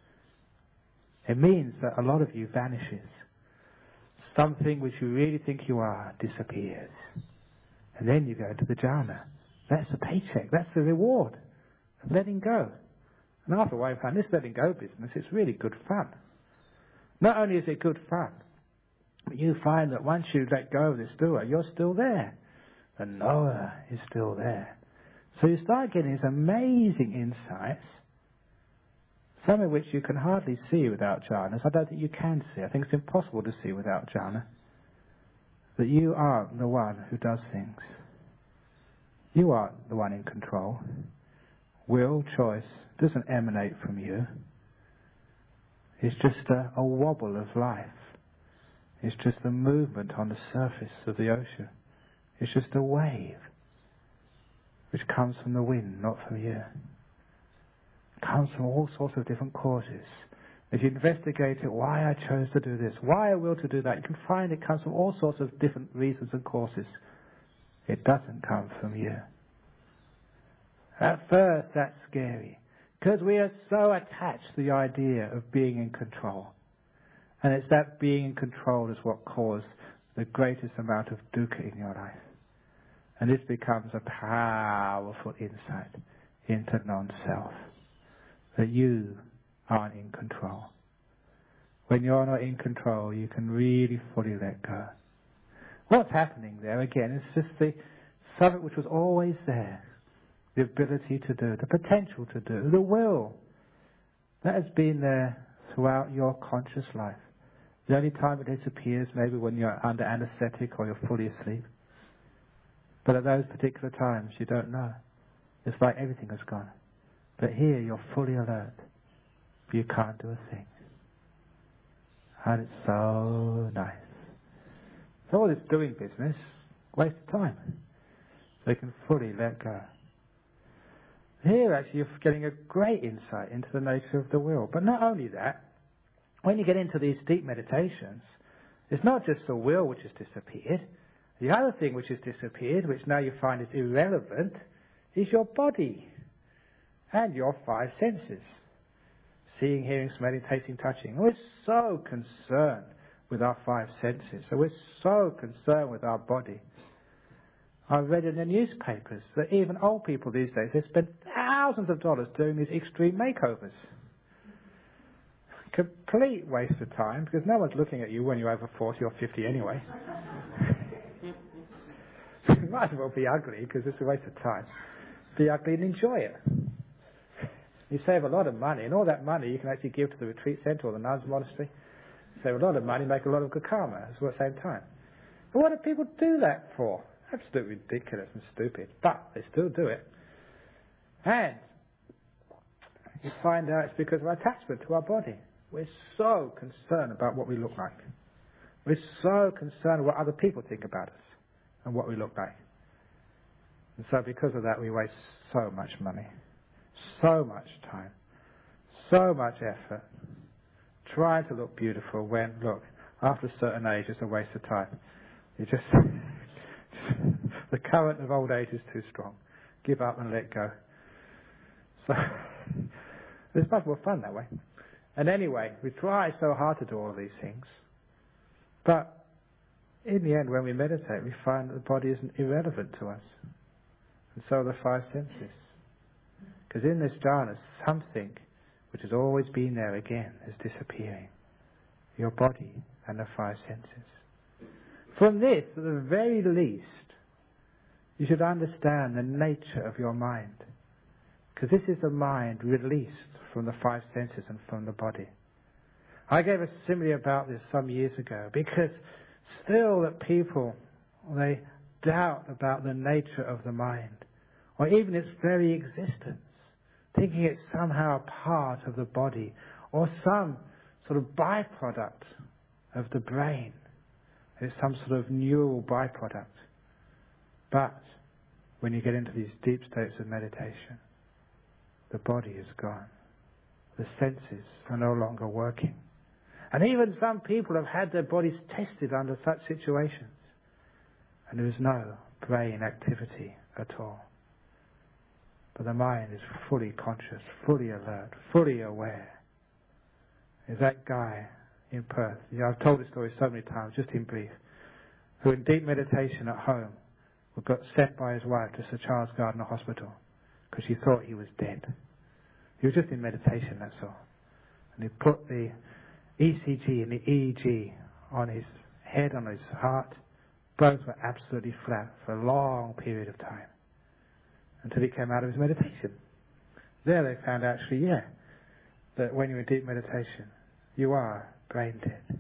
It means that a lot of you vanishes. Something which you really think you are disappears. And then you go to the jhana. That's the paycheck. That's the reward of letting go. And after a while, I found this letting go business, it's really good fun. Not only is it good fun, but you find that once you let go of this doer, you're still there. The knower is still there. So you start getting these amazing insights, some of which you can hardly see without jhanas. I don't think you can see. I think it's impossible to see without jhana. That you are the one who does things. You aren't the one in control. Will, choice, doesn't emanate from you. It's just a wobble of life. It's just a movement on the surface of the ocean. It's just a wave which comes from the wind, not from you. It comes from all sorts of different causes. If you investigate it, why I chose to do this, why I will to do that, you can find it comes from all sorts of different reasons and causes. It doesn't come from you. At first, that's scary, because we are so attached to the idea of being in control. And it's that being in control is what caused the greatest amount of dukkha in your life. And this becomes a powerful insight into non-self, that you aren't in control. When you're not in control, you can really fully let go. What's happening there, again, is just something which was always there. The ability to do, the potential to do, the will. That has been there throughout your conscious life. The only time it disappears maybe when you're under anesthetic or you're fully asleep. But at those particular times you don't know. It's like everything has gone. But here you're fully alert. But you can't do a thing. And it's so nice. So all this doing business, waste of time. So you can fully let go. Here actually you're getting a great insight into the nature of the will. But not only that, when you get into these deep meditations, it's not just the will which has disappeared. The other thing which has disappeared, which now you find is irrelevant, is your body and your five senses. Seeing, hearing, smelling, tasting, touching. We're so concerned with our five senses. So we're so concerned with our body. I've read in the newspapers that even old people these days, they spend thousands of dollars doing these extreme makeovers. Complete waste of time, because no one's looking at you when you're over 40 or 50 anyway. You might as well be ugly, because it's a waste of time. Be ugly and enjoy it. You save a lot of money, and all that money you can actually give to the retreat centre or the nuns' monastery. Save a lot of money, make a lot of good karma at the same time. But what do people do that for? Absolutely ridiculous and stupid. But they still do it. And you find out it's because of our attachment to our body. We're so concerned about what we look like. We're so concerned what other people think about us and what we look like. And so because of that, we waste so much money, so much time, so much effort trying to look beautiful when, look, after a certain age, it's a waste of time. You just, the current of old age is too strong. Give up and let go. So it's much more fun that way. And anyway, we try so hard to do all these things. But in the end, when we meditate, we find that the body isn't irrelevant to us. And so are the five senses. Because in this jhana, something which has always been there again is disappearing. Your body and the five senses. From this, at the very least, you should understand the nature of your mind. Because this is the mind released from the five senses and from the body. I gave a simile about this some years ago, because still that people, they doubt about the nature of the mind, or even its very existence, thinking it's somehow a part of the body, or some sort of byproduct of the brain. It's some sort of neural byproduct. But when you get into these deep states of meditation, the body is gone. The senses are no longer working. And even some people have had their bodies tested under such situations, and there is no brain activity at all. But the mind is fully conscious, fully alert, fully aware. There's that guy in Perth, I've told this story so many times, just in brief, who in deep meditation at home got sent by his wife to Sir Charles Gardner Hospital because she thought he was dead. He was just in meditation, that's all. And he put the ECG and the EEG on his head, on his heart. Both were absolutely flat for a long period of time, until he came out of his meditation. There they found actually, that when you're in deep meditation, you are brain dead.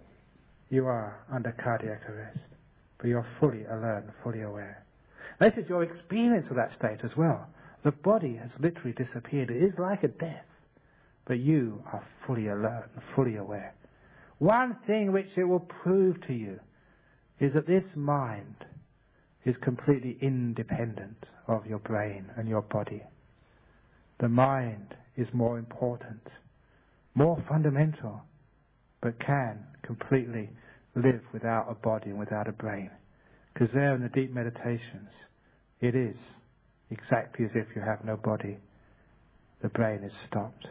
You are under cardiac arrest, but you're fully alert and fully aware. This is your experience of that state as well. The body has literally disappeared. It is like a death, but you are fully alert and fully aware. One thing which it will prove to you is that this mind is completely independent of your brain and your body. The mind is more important, more fundamental, but can completely live without a body and without a brain. Because there in the deep meditations, it is exactly as if you have no body. The brain is stopped.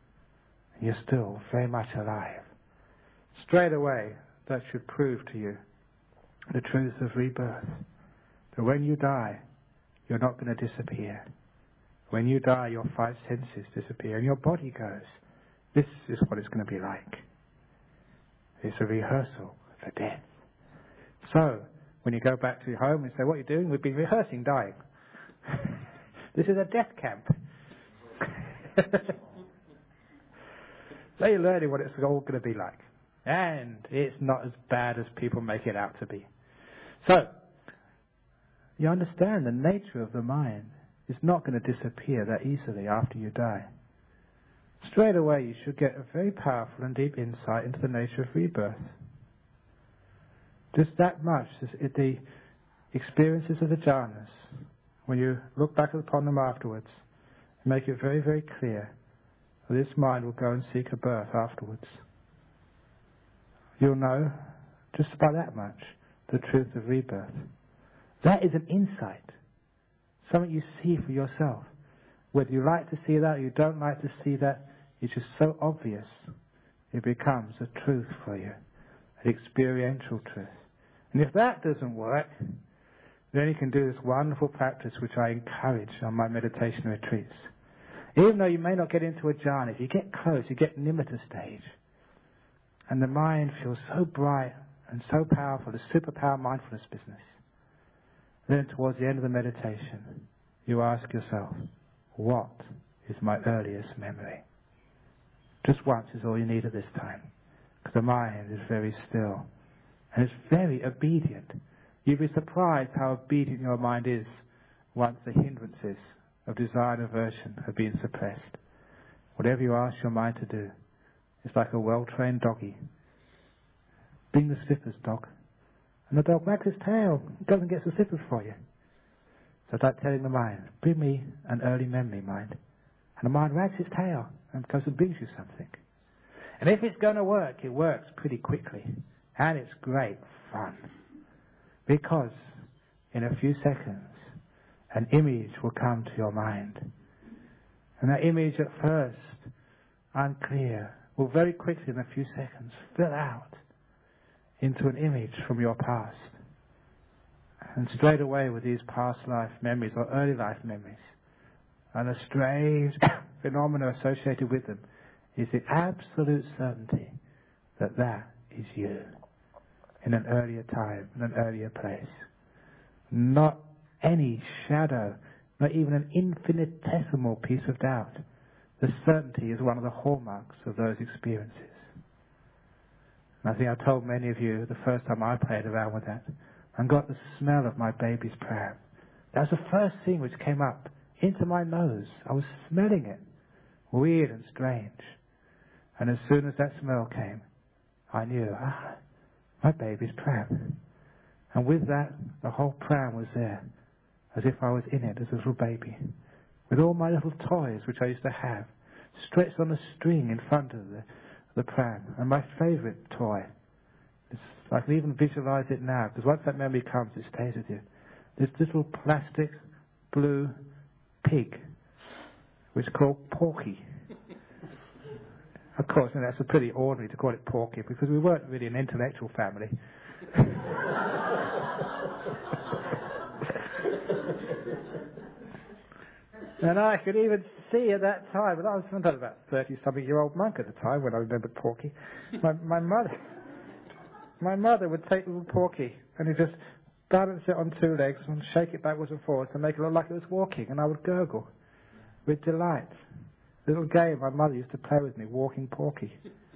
And you're still very much alive. Straight away, that should prove to you the truth of rebirth. That when you die, you're not going to disappear. When you die, your five senses disappear and your body goes. This is what it's going to be like. It's a rehearsal for death. So, when you go back to your home and say, what are you doing? We've been rehearsing dying. This is a death camp. So you're learning what it's all going to be like. And it's not as bad as people make it out to be. So, you understand the nature of the mind is not going to disappear that easily after you die. Straight away you should get a very powerful and deep insight into the nature of rebirth. Just that much is the experiences of the jhanas, when you look back upon them afterwards, make it very, very clear that this mind will go and seek a birth afterwards. You'll know just about that much the truth of rebirth. That is an insight, something you see for yourself. Whether you like to see that or you don't like to see that, it's just so obvious it becomes a truth for you, an experiential truth. And if that doesn't work, then you can do this wonderful practice which I encourage on my meditation retreats. Even though you may not get into a jhana, if you get close, you get nimitta stage. And the mind feels so bright and so powerful, the superpower mindfulness business. Then towards the end of the meditation, you ask yourself, what is my earliest memory? Just once is all you need at this time. Because the mind is very still. And it's very obedient. You'd be surprised how obedient your mind is once the hindrances of desire and aversion have been suppressed. Whatever you ask your mind to do, it's like a well-trained doggy. Bring the slippers, dog. And the dog wags his tail. It doesn't get the slippers for you. So it's like telling the mind, bring me an early memory, mind. And the mind wags its tail and goes and brings you something. And if it's going to work, it works pretty quickly. And it's great fun. Because in a few seconds, an image will come to your mind. And that image at first, unclear, will very quickly in a few seconds fill out into an image from your past. And straight away with these past life memories or early life memories, and a strange phenomena associated with them, is the absolute certainty that that is you in an earlier time, in an earlier place. Not any shadow, not even an infinitesimal piece of doubt. The certainty is one of the hallmarks of those experiences. And I think I told many of you the first time I played around with that and got the smell of my baby's pram. That was the first thing which came up into my nose. I was smelling it. Weird and strange. And as soon as that smell came, I knew, my baby's pram. And with that, the whole pram was there, as if I was in it as a little baby, with all my little toys which I used to have, stretched on a string in front of the pram. And my favourite toy, I can even visualise it now, because once that memory comes, it stays with you. This little plastic blue pig, which is called Porky. Of course, and that's pretty ordinary to call it Porky, because we weren't really an intellectual family. And I could even see at that time, and I was sometimes about 30-something-year-old monk at the time when I remembered Porky. My mother would take little Porky and he'd just balance it on two legs and shake it backwards and forwards to make it look like it was walking, and I would gurgle with delight. The little game my mother used to play with me, walking Porky.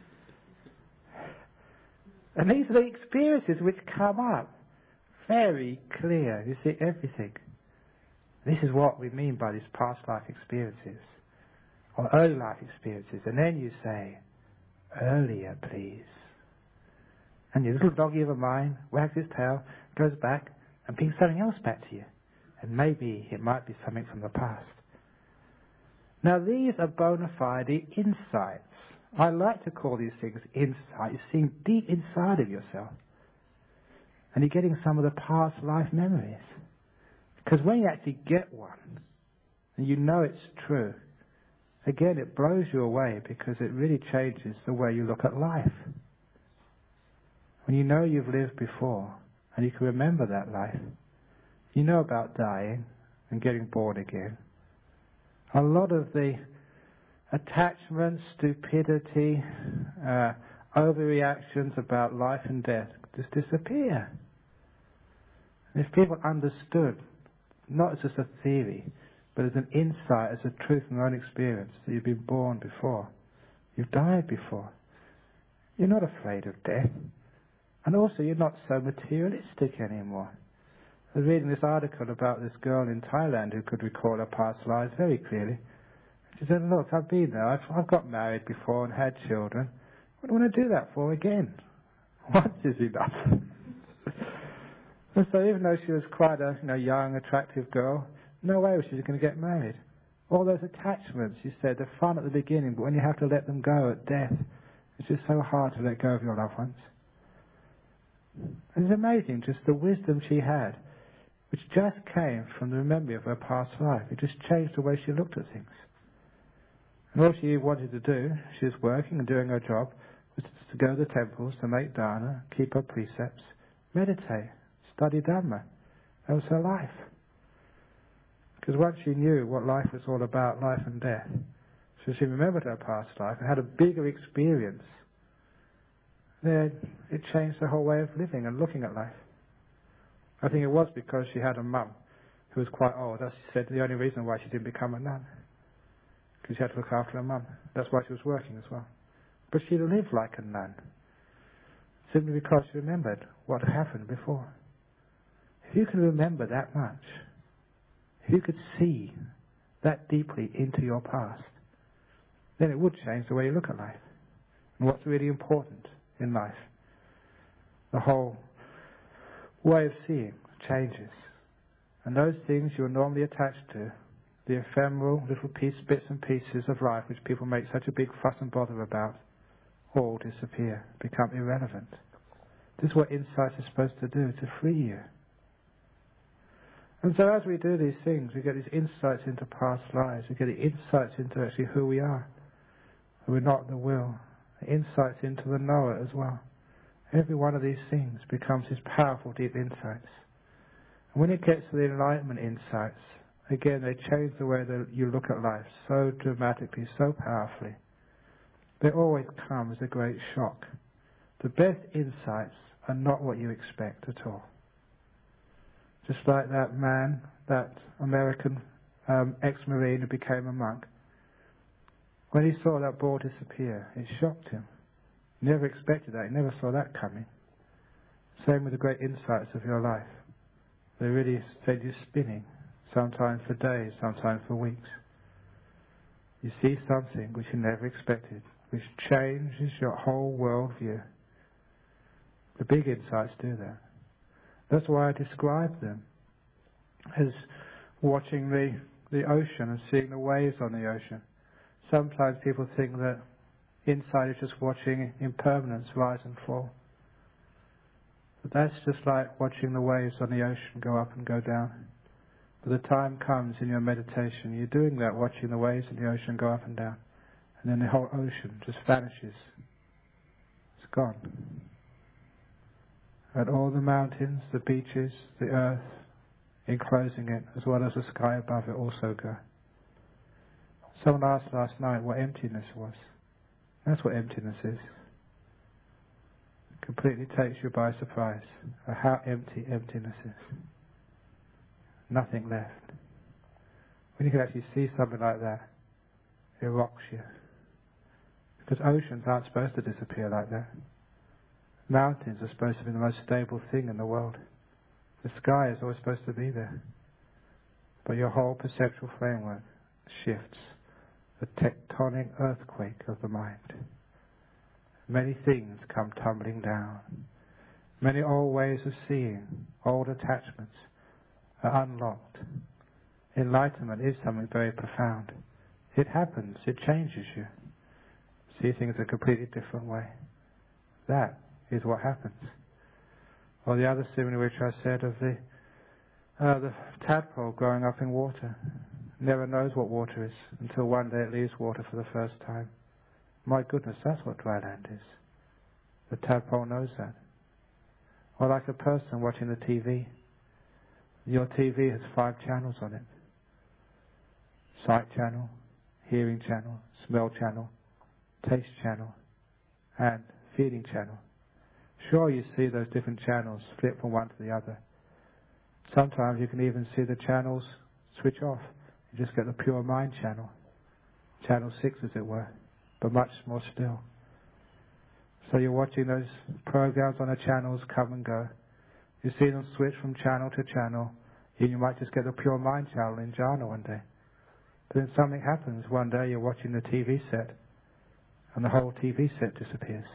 And these are the experiences which come up very clear. You see everything. This is what we mean by these past life experiences, or early life experiences. And then you say, earlier, please. And your little doggy of a mind wags his tail, goes back, and brings something else back to you. And maybe it might be something from the past. Now these are bona fide insights. I like to call these things insights, seeing deep inside of yourself. And you're getting some of the past life memories. Because when you actually get one, and you know it's true, again it blows you away, because it really changes the way you look at life. When you know you've lived before, and you can remember that life, you know about dying and getting born again. A lot of the attachment, stupidity, overreactions about life and death just disappear. And if people understood, not as just a theory, but as an insight, as a truth from their own experience, that you've been born before, you've died before, you're not afraid of death. And also you're not so materialistic anymore. I was reading this article about this girl in Thailand who could recall her past lives very clearly. She said, look, I've been there, I've got married before and had children. What do I want to do that for again? Once is enough. And so even though she was quite a young, attractive girl, no way was she going to get married. All those attachments, she said, they're fun at the beginning, but when you have to let them go at death, it's just so hard to let go of your loved ones. And it's amazing, just the wisdom she had, which just came from the memory of her past life. It just changed the way she looked at things. And all she wanted to do, she was working and doing her job, was to go to the temples, to make dana, keep her precepts, meditate, study Dhamma. That was her life. Because once she knew what life was all about, life and death, so she remembered her past life and had a bigger experience, then it changed the whole way of living and looking at life. I think it was because she had a mum who was quite old. As she said, the only reason why she didn't become a nun, because she had to look after her mum. That's why she was working as well. But she lived like a nun, simply because she remembered what had happened before. If you can remember that much, if you could see that deeply into your past, then it would change the way you look at life and what's really important in life. The whole way of seeing changes. And those things you're normally attached to, the ephemeral little bits and pieces of life which people make such a big fuss and bother about, all disappear, become irrelevant. This is what insights are supposed to do, to free you. And so as we do these things, we get these insights into past lives, we get the insights into actually who we are. We're not the will. Insights into the knower as well. Every one of these things becomes these powerful, deep insights. And when it gets to the enlightenment insights, again, they change the way that you look at life so dramatically, so powerfully. They always come as a great shock. The best insights are not what you expect at all. Just like that man, that American ex-Marine who became a monk. When he saw that ball disappear, it shocked him. He never expected that. He never saw that coming. Same with the great insights of your life. They really send you spinning, sometimes for days, sometimes for weeks. You see something which you never expected, which changes your whole worldview. The big insights do that. That's why I describe them as watching the ocean and seeing the waves on the ocean. Sometimes people think that insight is just watching impermanence rise and fall. But that's just like watching the waves on the ocean go up and go down. But the time comes in your meditation, you're doing that, watching the waves in the ocean go up and down. And then the whole ocean just vanishes. It's gone. And all the mountains, the beaches, the earth enclosing it, as well as the sky above it, also go. Someone asked last night what emptiness was. That's what emptiness is. It completely takes you by surprise at how empty emptiness is. Nothing left. When you can actually see something like that, it rocks you. Because oceans aren't supposed to disappear like that. Mountains are supposed to be the most stable thing in the world. The sky is always supposed to be there. But your whole perceptual framework shifts. A tectonic earthquake of the mind. Many things come tumbling down. Many old ways of seeing, old attachments are unlocked. Enlightenment is something very profound. It happens, it changes you. See things a completely different way. That is what happens. Or the other simile which I said of the tadpole growing up in water. Never knows what water is until one day it leaves water for the first time. My goodness, that's what dry land is. The tadpole knows that. Or like a person watching the TV. Your TV has 5 channels on it. Sight channel, hearing channel, smell channel, taste channel, and feeling channel. Sure, you see those different channels flip from one to the other. Sometimes you can even see the channels switch off. You just get the pure mind channel. Channel 6, as it were, but much more still. So you're watching those programs on the channels come and go. You see them switch from channel to channel. And you might just get the pure mind channel in jhana one day. But then something happens. One day you're watching the TV set, and the whole TV set disappears.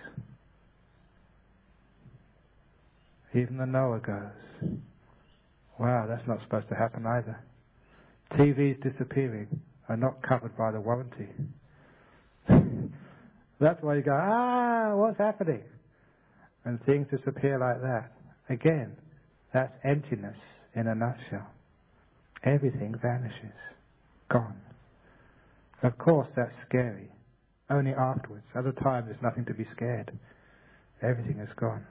Even the knower goes, wow, that's not supposed to happen either. TVs disappearing are not covered by the warranty. That's why you go, what's happening? And things disappear like that. Again, that's emptiness in a nutshell. Everything vanishes. Gone. Of course, that's scary. Only afterwards. At the time, there's nothing to be scared. Everything is gone.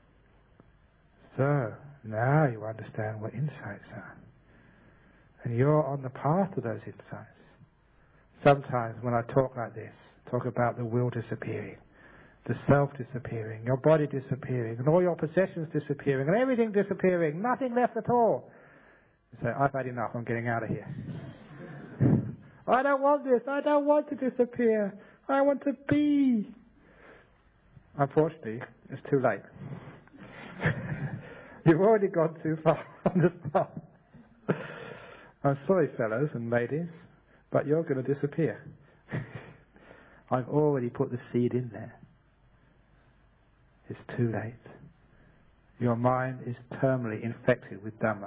So, now you understand what insights are. And you're on the path to those insights. Sometimes when I talk like this, talk about the will disappearing, the self disappearing, your body disappearing, and all your possessions disappearing, and everything disappearing, nothing left at all. You say, I've had enough, I'm getting out of here. I don't want this, I don't want to disappear, I want to be. Unfortunately, it's too late. You've already gone too far on this path. I'm sorry, fellows and ladies, but you're going to disappear. I've already put the seed in there. It's too late. Your mind is terminally infected with Dhamma.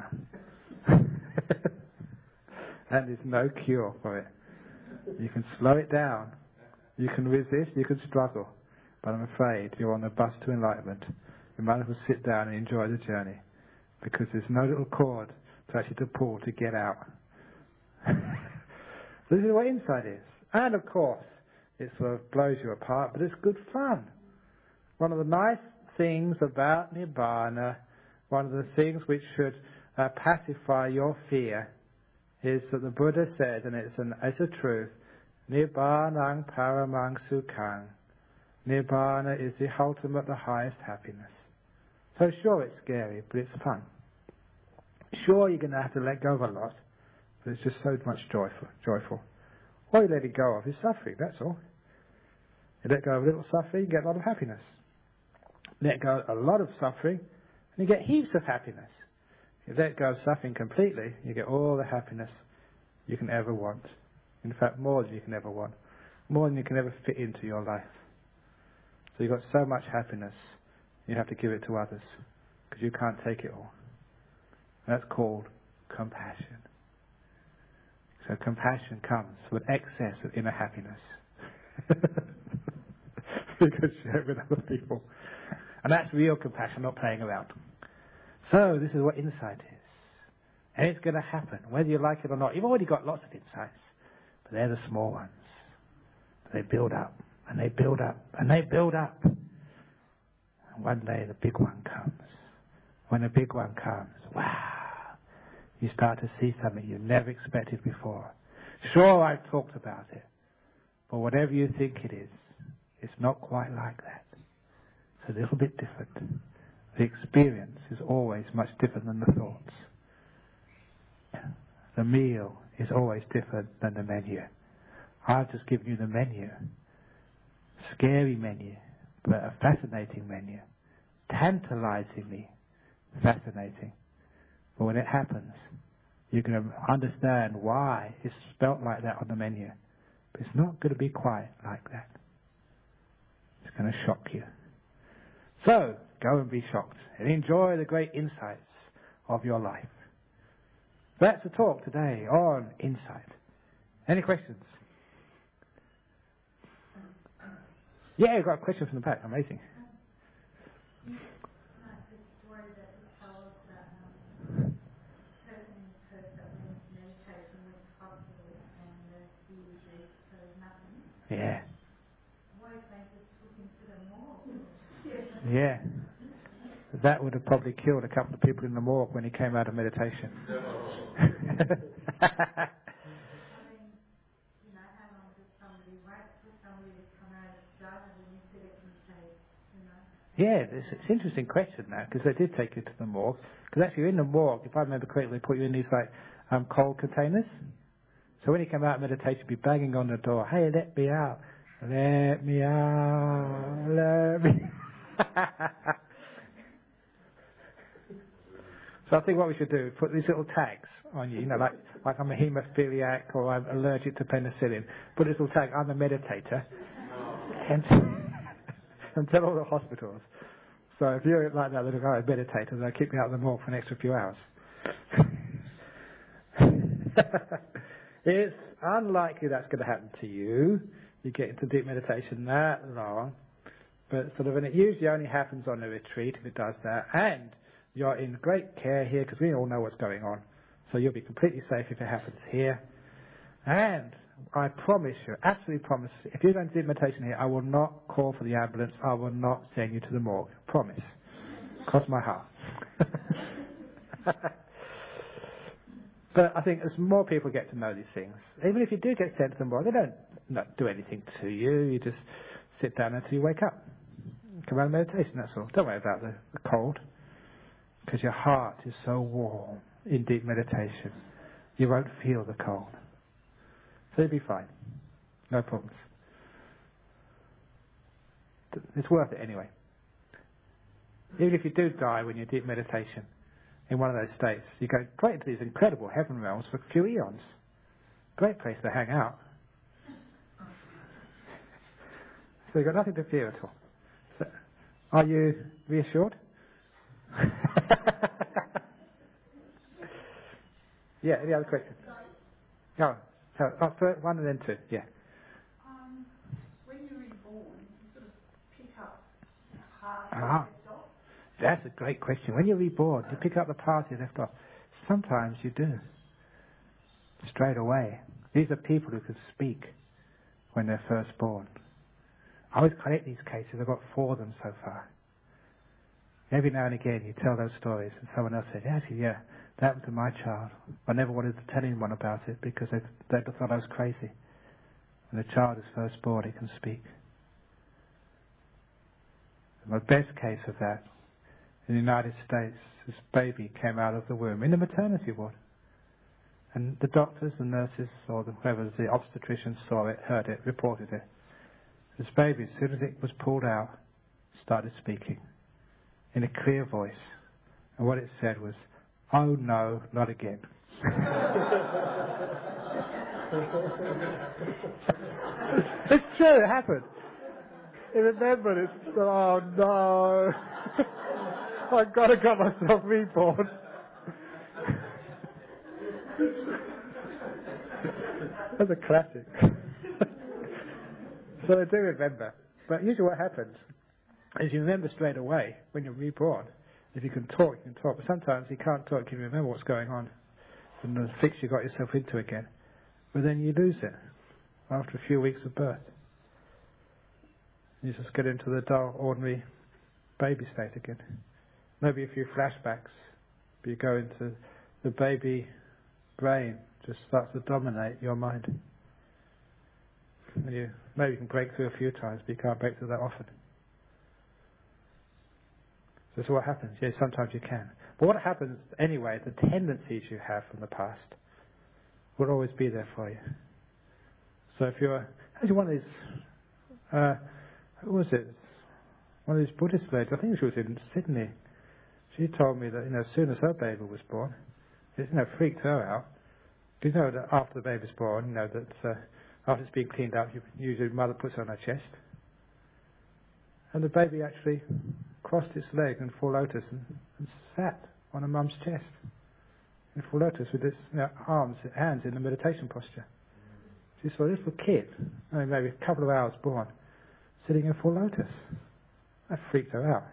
And there's no cure for it. You can slow it down. You can resist, you can struggle. But I'm afraid you're on the bus to enlightenment. You might as well sit down and enjoy the journey. Because there's no little cord to actually pull to get out. This is what insight is. And of course, it sort of blows you apart, but it's good fun. One of the nice things about Nibbana, one of the things which should pacify your fear is that the Buddha said, and it's a truth, Nibbanang paramang sukhang. Nibbana is the ultimate, the highest happiness. So sure, it's scary, but it's fun. Sure, you're going to have to let go of a lot, but it's just so much joyful. All you let it go of is suffering, that's all. You let go of a little suffering, you get a lot of happiness. Let go of a lot of suffering, and you get heaps of happiness. You let go of suffering completely, you get all the happiness you can ever want. In fact, more than you can ever want. More than you can ever fit into your life. So you've got so much happiness, you have to give it to others, because you can't take it all. That's called compassion. So compassion comes with excess of inner happiness. You can share it with other people. And that's real compassion, not playing around. So this is what insight is. And it's going to happen, whether you like it or not. You've already got lots of insights, but they're the small ones. They build up, and they build up, and they build up. And one day the big one comes. When the big one comes, wow, you start to see something you never expected before. Sure, I've talked about it, but whatever you think it is, it's not quite like that. It's a little bit different. The experience is always much different than the thoughts. The meal is always different than the menu. I've just given you the menu. Scary menu, but a fascinating menu. Tantalizingly fascinating. But when it happens, you can understand why it's spelt like that on the menu. But it's not going to be quite like that. It's going to shock you. So, go and be shocked and enjoy the great insights of your life. That's the talk today on insight. Any questions? Yeah, I've got a question from the back. Amazing. Yeah. Yeah. That would have probably killed a couple of people in the morgue when he came out of meditation. Yeah, it's an interesting question now, because they did take you to the morgue. Because actually in the morgue, if I remember correctly, they put you in these coal containers. So when you come out of meditation, you'd be banging on the door, hey, let me out, let me out, let me So I think what we should do is put these little tags on you, like I'm a haemophiliac or I'm allergic to penicillin. Put this little tag, I'm a meditator. And tell all the hospitals. So if you're like that little guy, a meditator, they'll keep me out of the morgue for an extra few hours. It's unlikely that's going to happen to you. You get into deep meditation that long. But and it usually only happens on a retreat if it does that. And you're in great care here because we all know what's going on. So you'll be completely safe if it happens here. And I promise you, absolutely promise, if you're going to do meditation here, I will not call for the ambulance. I will not send you to the morgue. Promise. Cross my heart. But I think as more people get to know these things, even if you do get sent to the morgue, they don't do anything to you. You just sit down until you wake up. Come out of meditation, that's all. Don't worry about the cold. Because your heart is so warm in deep meditation, you won't feel the cold. So you'll be fine. No problems. It's worth it anyway. Even if you do die when you're deep meditation, in one of those states, you go straight into these incredible heaven realms for a few eons. Great place to hang out. So you've got nothing to fear at all. So, are you reassured? Yeah, any other questions? No. First one and then two, yeah. When you're reborn, you sort of pick up half you left off? That's a great question. When you're reborn, you pick up the part you left off. Sometimes you do. Straight away. These are people who can speak when they're first born. I always collect these cases. I've got 4 of them so far. Every now and again you tell those stories and someone else says, actually, yeah, That happened to my child. I never wanted to tell anyone about it because they thought I was crazy. When a child is first born, it can speak. My best case of that, in the United States, this baby came out of the womb in the maternity ward. And the doctors, the nurses, or whoever, the obstetricians saw it, heard it, reported it. This baby, as soon as it was pulled out, started speaking in a clear voice. And what it said was, "Oh no, not again." It's true, it happened. I remembered it. Oh no. I've got to get myself reborn. That's a classic. So I do remember. But usually what happens is you remember straight away when you're reborn. If you can talk, you can talk. But sometimes you can't talk, you remember what's going on and the fix you got yourself into again. But then you lose it after a few weeks of birth. You just get into the dull, ordinary baby state again. Maybe a few flashbacks, but you go into the baby brain, just starts to dominate your mind. And maybe you can break through a few times, but you can't break through that often. So that's what happens. Yeah, sometimes you can. But what happens anyway, the tendencies you have from the past will always be there for you. So if you're actually one of these, who was it? One of these Buddhist ladies, I think she was in Sydney. She told me that, as soon as her baby was born, it, freaked her out. Do you know that after the baby's born, that after it's been cleaned up, usually the mother puts it on her chest. And the baby actually crossed its leg in full lotus and sat on her mum's chest in full lotus with its hands in the meditation posture. She saw a little kid, maybe a couple of hours born, sitting in full lotus. That freaked her out.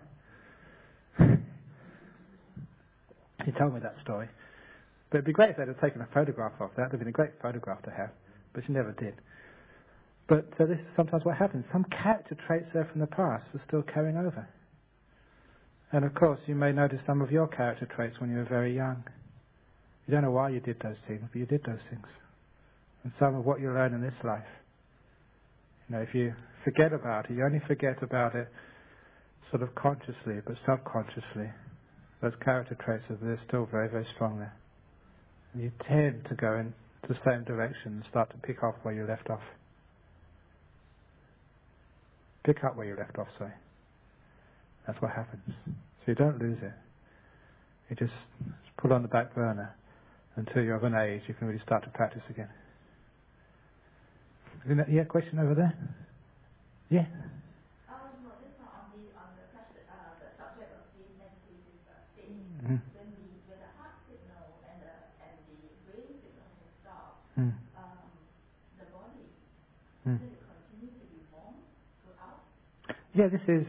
She told me that story. But it'd be great if they'd have taken a photograph of that. It would have been a great photograph to have, but she never did. But this is sometimes what happens. Some character traits there from the past are still carrying over. And of course, you may notice some of your character traits when you were very young. You don't know why you did those things, but you did those things. And some of what you learn in this life. If you forget about it, you only forget about it sort of consciously, but subconsciously. Those character traits are still very, very strong there. And you tend to go in the same direction and start to pick up where you left off. Pick up where you left off, sorry. That's what happens. So you don't lose it. You just put on the back burner until you're of an age you can really start to practice again. Yeah, question over there? Yeah? No, this is on the subject of the meditative state. Mm. When the heart signal and the brain signal has stopped, the body will it continue to be warm throughout? Yeah, this is.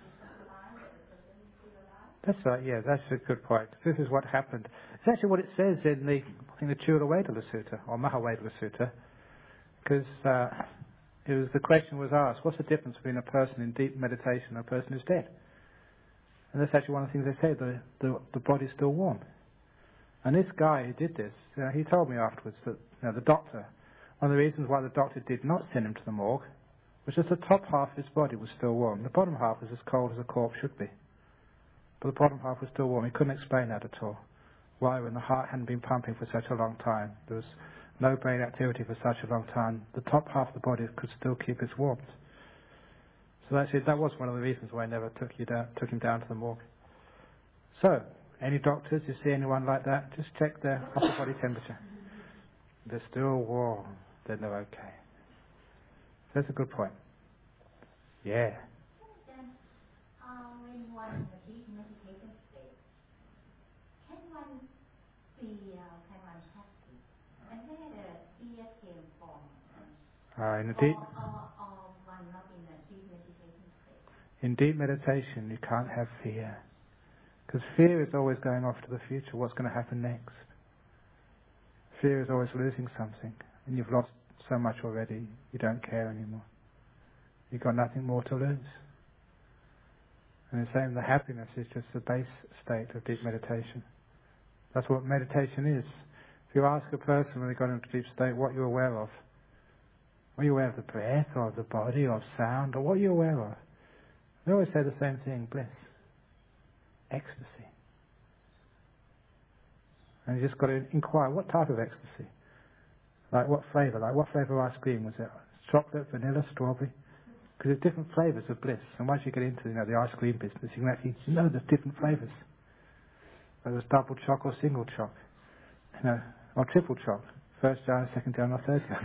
That's right. Yeah, that's a good point. This is what happened. It's actually what it says in the Chula-Vedala Sutta or Mahavedala Sutta, because the question was asked: what's the difference between a person in deep meditation and a person who's dead? And that's actually one of the things they say: the body's still warm. And this guy who did this, he told me afterwards that the doctor, one of the reasons why the doctor did not send him to the morgue was just the top half of his body was still warm. The bottom half was as cold as a corpse should be. But the bottom half was still warm. He couldn't explain that at all. Why, when the heart hadn't been pumping for such a long time, there was no brain activity for such a long time, the top half of the body could still keep its warmth. So that was one of the reasons why I never took him down to the morgue. So, any doctors, you see anyone like that, just check their upper body temperature. They're still warm, then they're okay. That's a good point. Yeah. Then, when one is in a deep meditation state, can one feel, can one happy? And where the fear came from? Or one not in a deep meditation state? In deep meditation, you can't have fear. Because fear is always going off to the future. What's going to happen next? Fear is always losing something. And you've lost so much already, you don't care anymore. You've got nothing more to lose. And the same, the happiness is just the base state of deep meditation. That's what meditation is. If you ask a person when they got into deep state what you're aware of, are you aware of the breath or of the body or of sound, or what are you aware of? They always say the same thing: bliss, ecstasy. And you just got to inquire, what type of ecstasy? Like what flavour? Like what flavour of ice cream was it? Chocolate, vanilla, strawberry? Because there's different flavours of bliss. And once you get into the ice cream business, you can actually know there's different flavours. Whether it's double choc or single choc, or triple choc, first jar, second jar, or third jar.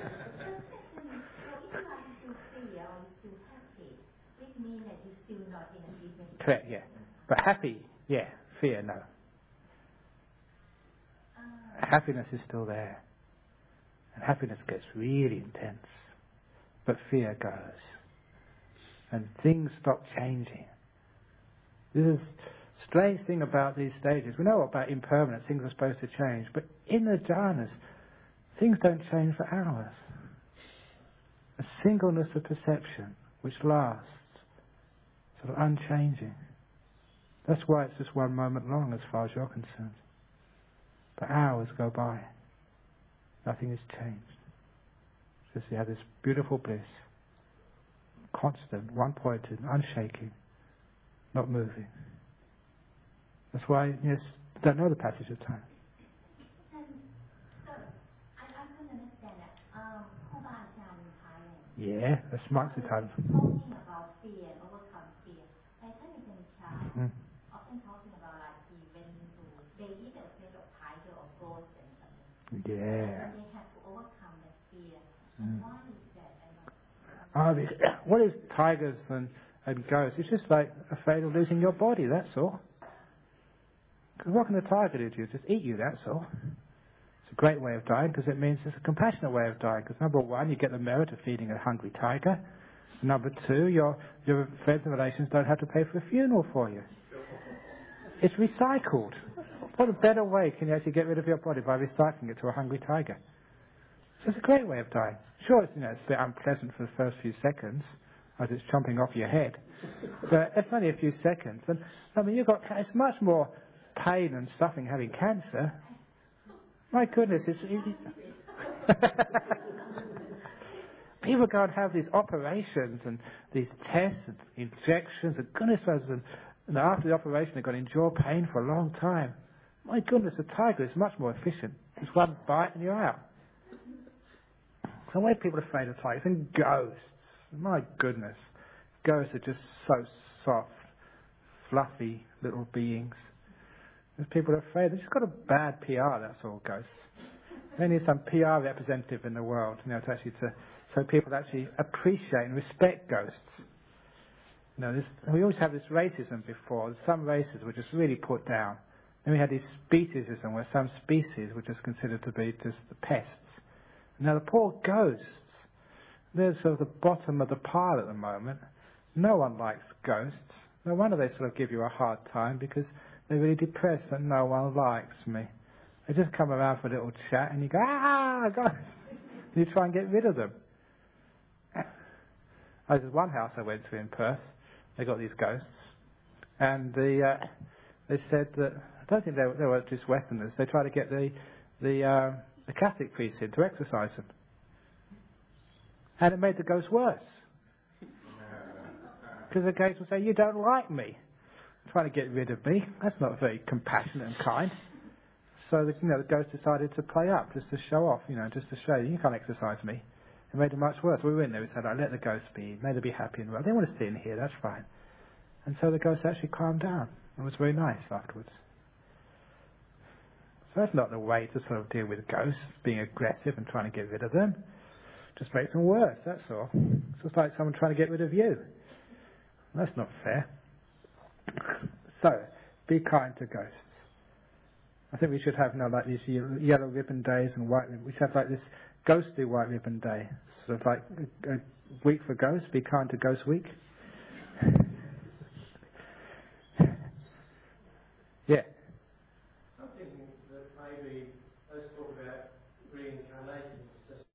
Correct, yeah. But happy, yeah. Fear, no. Happiness is still there. And happiness gets really intense. But fear goes. And things stop changing. This is the strange thing about these stages. We know about impermanence, things are supposed to change. But in the jhanas, things don't change for hours. A singleness of perception which lasts, sort of unchanging. That's why it's just one moment long as far as you're concerned. But hours go by. Nothing has changed. Just you have this beautiful bliss, constant, one-pointed, unshaking, not moving. That's why you don't know the passage of time. I couldn't understand that. Yeah, that's months of time. Talking about fear and overcome fear. I think it's in China. Often talking about like he went to, they eat a bit of tiger or ghost and something. Yeah. And they have to overcome that fear. Why is that? What is tigers and ghosts? It's just like afraid of losing your body, that's all. Because what can a tiger do to you? Just eat you, that's all. It's a great way of dying because it means it's a compassionate way of dying. Because number one, you get the merit of feeding a hungry tiger. Number two, your friends and relations don't have to pay for a funeral for you. It's recycled. What a better way can you actually get rid of your body by recycling it to a hungry tiger? So it's a great way of dying. Sure, it's a bit unpleasant for the first few seconds as it's chomping off your head. But it's only a few seconds. And I mean, it's much more pain and suffering having cancer. My goodness, people go and have these operations and these tests and injections and goodness knows, and after the operation they've got to endure pain for a long time. My goodness, a tiger is much more efficient. Just one bite and you're out. So why are people afraid of tigers? And ghosts. My goodness. Ghosts are just so soft, fluffy little beings. There's people are afraid. They've just got a bad PR, that's all, ghosts. They need some PR representative in the world, so people actually appreciate and respect ghosts. We always have this racism before. Some races were just really put down. Then we had this speciesism where some species were just considered to be just the pests. Now the poor ghosts, they're sort of the bottom of the pile at the moment. No one likes ghosts. No wonder they sort of give you a hard time because they're really depressed that no one likes me. They just come around for a little chat and you go, ghosts! And you try and get rid of them. There's one house I went to in Perth. They got these ghosts. And they said that, I don't think they were just Westerners, they tried to get the Catholic priests in to exorcise them. And it made the ghosts worse. Because the ghosts would say, you don't like me. Trying to get rid of me. That's not very compassionate and kind. So the ghost decided to play up, just to show off, just to show you can't exorcise me. It made it much worse. We were in there, we said, let the ghosts be, may they be happy and well. They want to stay in here, that's fine. And so the ghost actually calmed down. It was very nice afterwards. So that's not the way to sort of deal with ghosts, being aggressive and trying to get rid of them. Just makes them worse, that's all. It's just like someone trying to get rid of you. That's not fair. So, be kind to ghosts. I think we should have like these yellow ribbon days and white ribbon. We should have like this ghostly white ribbon day. Sort of like a week for ghosts, be kind to ghost week.